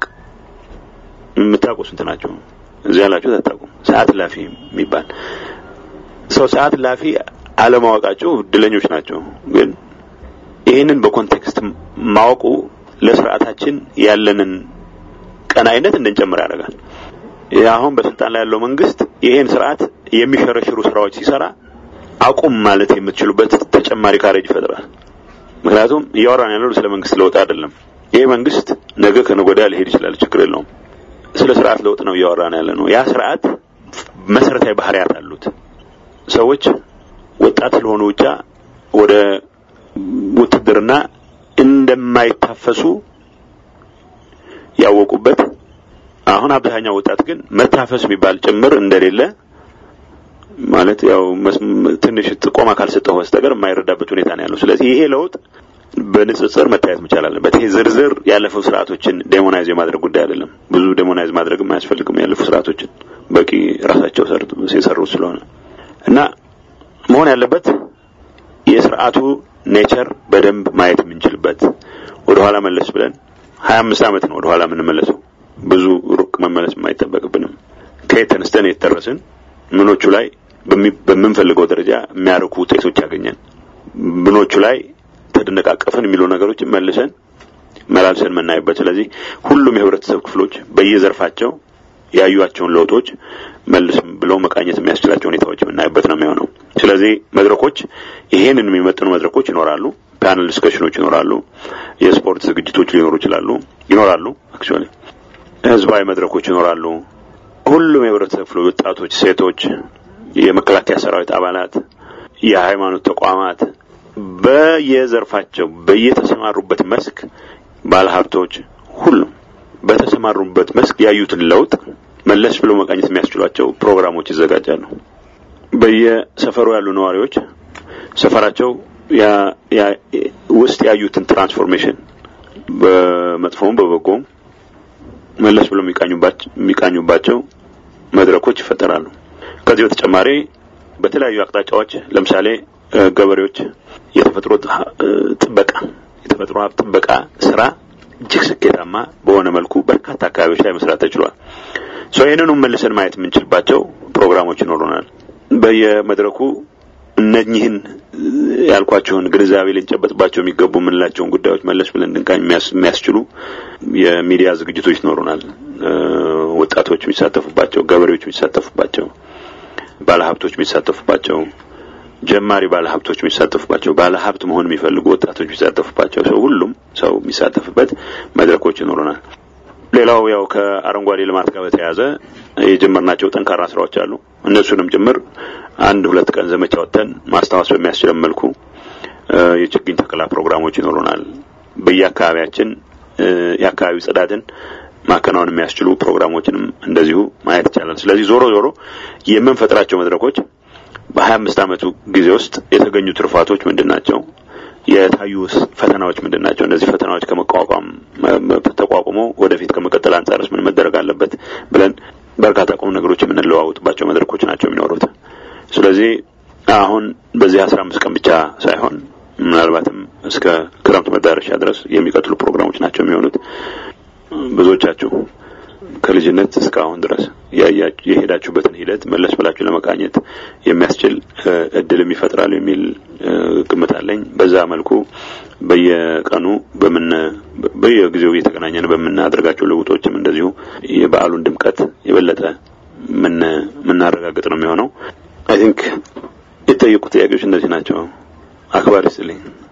A: የምታውቁ ስንት ናቸው? እዚህ ያላችሁ ታጣቁ። ሰዓት ላፊ የሚባል ሰዓት ላፊ አለማወቃቸው እድለኞች ናቸው። ግን ይሄንን በኮንቴክስት ማወቁ ለስርዓታችን ያለንን ቀናይነት እንድንጨምር ያደርጋል። አሁን በስልጣን ላይ ያለው መንግስት ይሄን ስርዓት የሚሸረሽሩ ስራዎች ሲሰራ አቁም ማለት የምትችሉበት ተጨማሪ ካሬጅ ይፈጥራል። ምክንያቱም ያወራን ያለው ስለ መንግስት ለውጥ አይደለም። ይሄ መንግስት ነገ ከነገ ወዲያ ሊሄድ ይችላል፣ ችግር የለውም። ስለ ስርዓት ለውጥ ነው ያወራን ያለ ነው። ያ ስርዓት መሰረታዊ ባህሪያት አሉት። ሰዎች ወጣት ስለሆኑ ብቻ ወደ ውትድርና እንደማይታፈሱ ያወቁበት፣ አሁን አብዛኛው ወጣት ግን መታፈስ የሚባል ጭምር እንደሌለ ማለት ያው ትንሽ ጥቆማ ካልሰጠው በስተቀር የማይረዳበት ሁኔታ ነው ያለው። ስለዚህ ይሄ ለውጥ በንጽጽር መታየት መቻል አለበት። ይሄ ዝርዝር ያለፈው ስርዓቶችን ዴሞናይዝ የማድረግ ጉዳይ አይደለም። ብዙ ዴሞናይዝ ማድረግም አያስፈልግም። ያለፈው ስርዓቶችን በቂ ራሳቸው ሲሰሩ ስለሆነ እና መሆን ያለበት የስርዓቱ ኔቸር በደንብ ማየት የምንችልበት ወደ ኋላ መለስ ብለን 25 ዓመት ነው ወደ ኋላ የምንመለሰው። ብዙ ሩቅ መመለስ የማይጠበቅብንም ከየት ተነስተን የተደረስን ምኖቹ ላይ በምንፈልገው ደረጃ የሚያርኩ ውጤቶች ያገኘን ምኖቹ ላይ ተደነቃቀፈን የሚሉ ነገሮች መልሰን መላልሰን መናይበት። ስለዚህ ሁሉም የህብረተሰብ ክፍሎች በየዘርፋቸው ያዩዋቸውን ለውጦች መልስም ብለው መቃኘት የሚያስችላቸው ሁኔታዎች የምናይበት ነው የሚሆነው። ስለዚህ መድረኮች ይሄንን የሚመጥኑ መድረኮች ይኖራሉ፣ ፓነል ዲስከሽኖች ይኖራሉ፣ የስፖርት ዝግጅቶች ይኖራሉ አክቹአሊ ህዝባዊ መድረኮች ይኖራሉ። ሁሉም የህብረተሰብ ክፍሎች ወጣቶች፣ ሴቶች፣ የመከላከያ ሰራዊት አባላት፣ የሃይማኖት ተቋማት በየዘርፋቸው በየተሰማሩበት መስክ ባለሀብቶች ሁሉም በተሰማሩበት መስክ ያዩትን ለውጥ መለስ ብሎ መቃኘት የሚያስችሏቸው ፕሮግራሞች ይዘጋጃሉ። በየሰፈሩ ያሉ ነዋሪዎች ሰፈራቸው ውስጥ ያዩትን ትራንስፎርሜሽን በመጥፎም በበጎም መለስ ብሎ የሚቃኙባቸው መድረኮች ይፈጠራሉ። ከዚህ በተጨማሪ በተለያዩ አቅጣጫዎች ለምሳሌ ገበሬዎች የተፈጥሮ ሀብት ጥበቃ ስራ እጅግ ስኬታማ በሆነ መልኩ በርካታ አካባቢዎች ላይ መስራት ተችሏል። ይሄንን መልሰን ማየት የምንችልባቸው ፕሮግራሞች ይኖሩናል። በየመድረኩ እነኚህን ያልኳቸውን ግንዛቤ ልንጨበጥባቸው የሚገቡ ምንላቸውን ጉዳዮች መለስ ብለን እንድንቃኝ የሚያስችሉ የሚዲያ ዝግጅቶች ይኖሩናል። ወጣቶች የሚሳተፉባቸው፣ ገበሬዎች የሚሳተፉባቸው፣ ባለሀብቶች የሚሳተፉባቸው፣ ጀማሪ ባለሀብቶች የሚሳተፉባቸው፣ ባለሀብት መሆን የሚፈልጉ ወጣቶች የሚሳተፉባቸው፣ ሁሉም ሰው የሚሳተፍበት መድረኮች ይኖሩናል። ሌላው ያው ከአረንጓዴ ልማት ጋር በተያያዘ የጀመርናቸው ጠንካራ ስራዎች አሉ። እነሱንም ጭምር 1-2 ቀን ዘመቻ ወጥተን ማስተዋወቅ በሚያስችል መልኩ የችግኝ ተከላ ፕሮግራሞች ይኖሩናል። በየአካባቢያችን የአካባቢ ጽዳትን ማከናወን የሚያስችሉ ፕሮግራሞችንም እንደዚሁ ማየት ይቻላል። ስለዚህ ዞሮ የምንፈጥራቸው መድረኮች በ25 ዓመቱ ጊዜ ውስጥ የተገኙ ትርፋቶች ምንድናቸው? የታዩ ፈተናዎች ምንድናቸው? እነዚህ ፈተናዎች ተቋቁሞ ወደፊት ከመቀጠል አንጻርስ ምን መደረግ አለበት ብለን በርካታ ቁም ነገሮች የምንለዋወጥባቸው መድረኮች ናቸው የሚኖሩት። ስለዚህ አሁን በዚህ 15 ቀን ብቻ ሳይሆን ምናልባትም እስከ ክረምት መዳረሻ ድረስ የሚቀጥሉ ፕሮግራሞች ናቸው የሚሆኑት። ብዙዎቻችሁ ከልጅነት እስካሁን ድረስ የሄዳችሁበትን ሂደት መለስ ብላችሁ ለመቃኘት የሚያስችል እድልም ይፈጥራል የሚል ግምት አለኝ። በዛ መልኩ በየቀኑ በየጊዜው እየተገናኘን በመናደርጋቸው ለውጦችም እንደዚሁ የበዓሉን ድምቀት የበለጠ ምናረጋግጥ ነው የሚሆነው። አይ ቲንክ የጠየቁት ጥያቄዎች እንደዚህ ናቸው። አክባሪ ስልኝ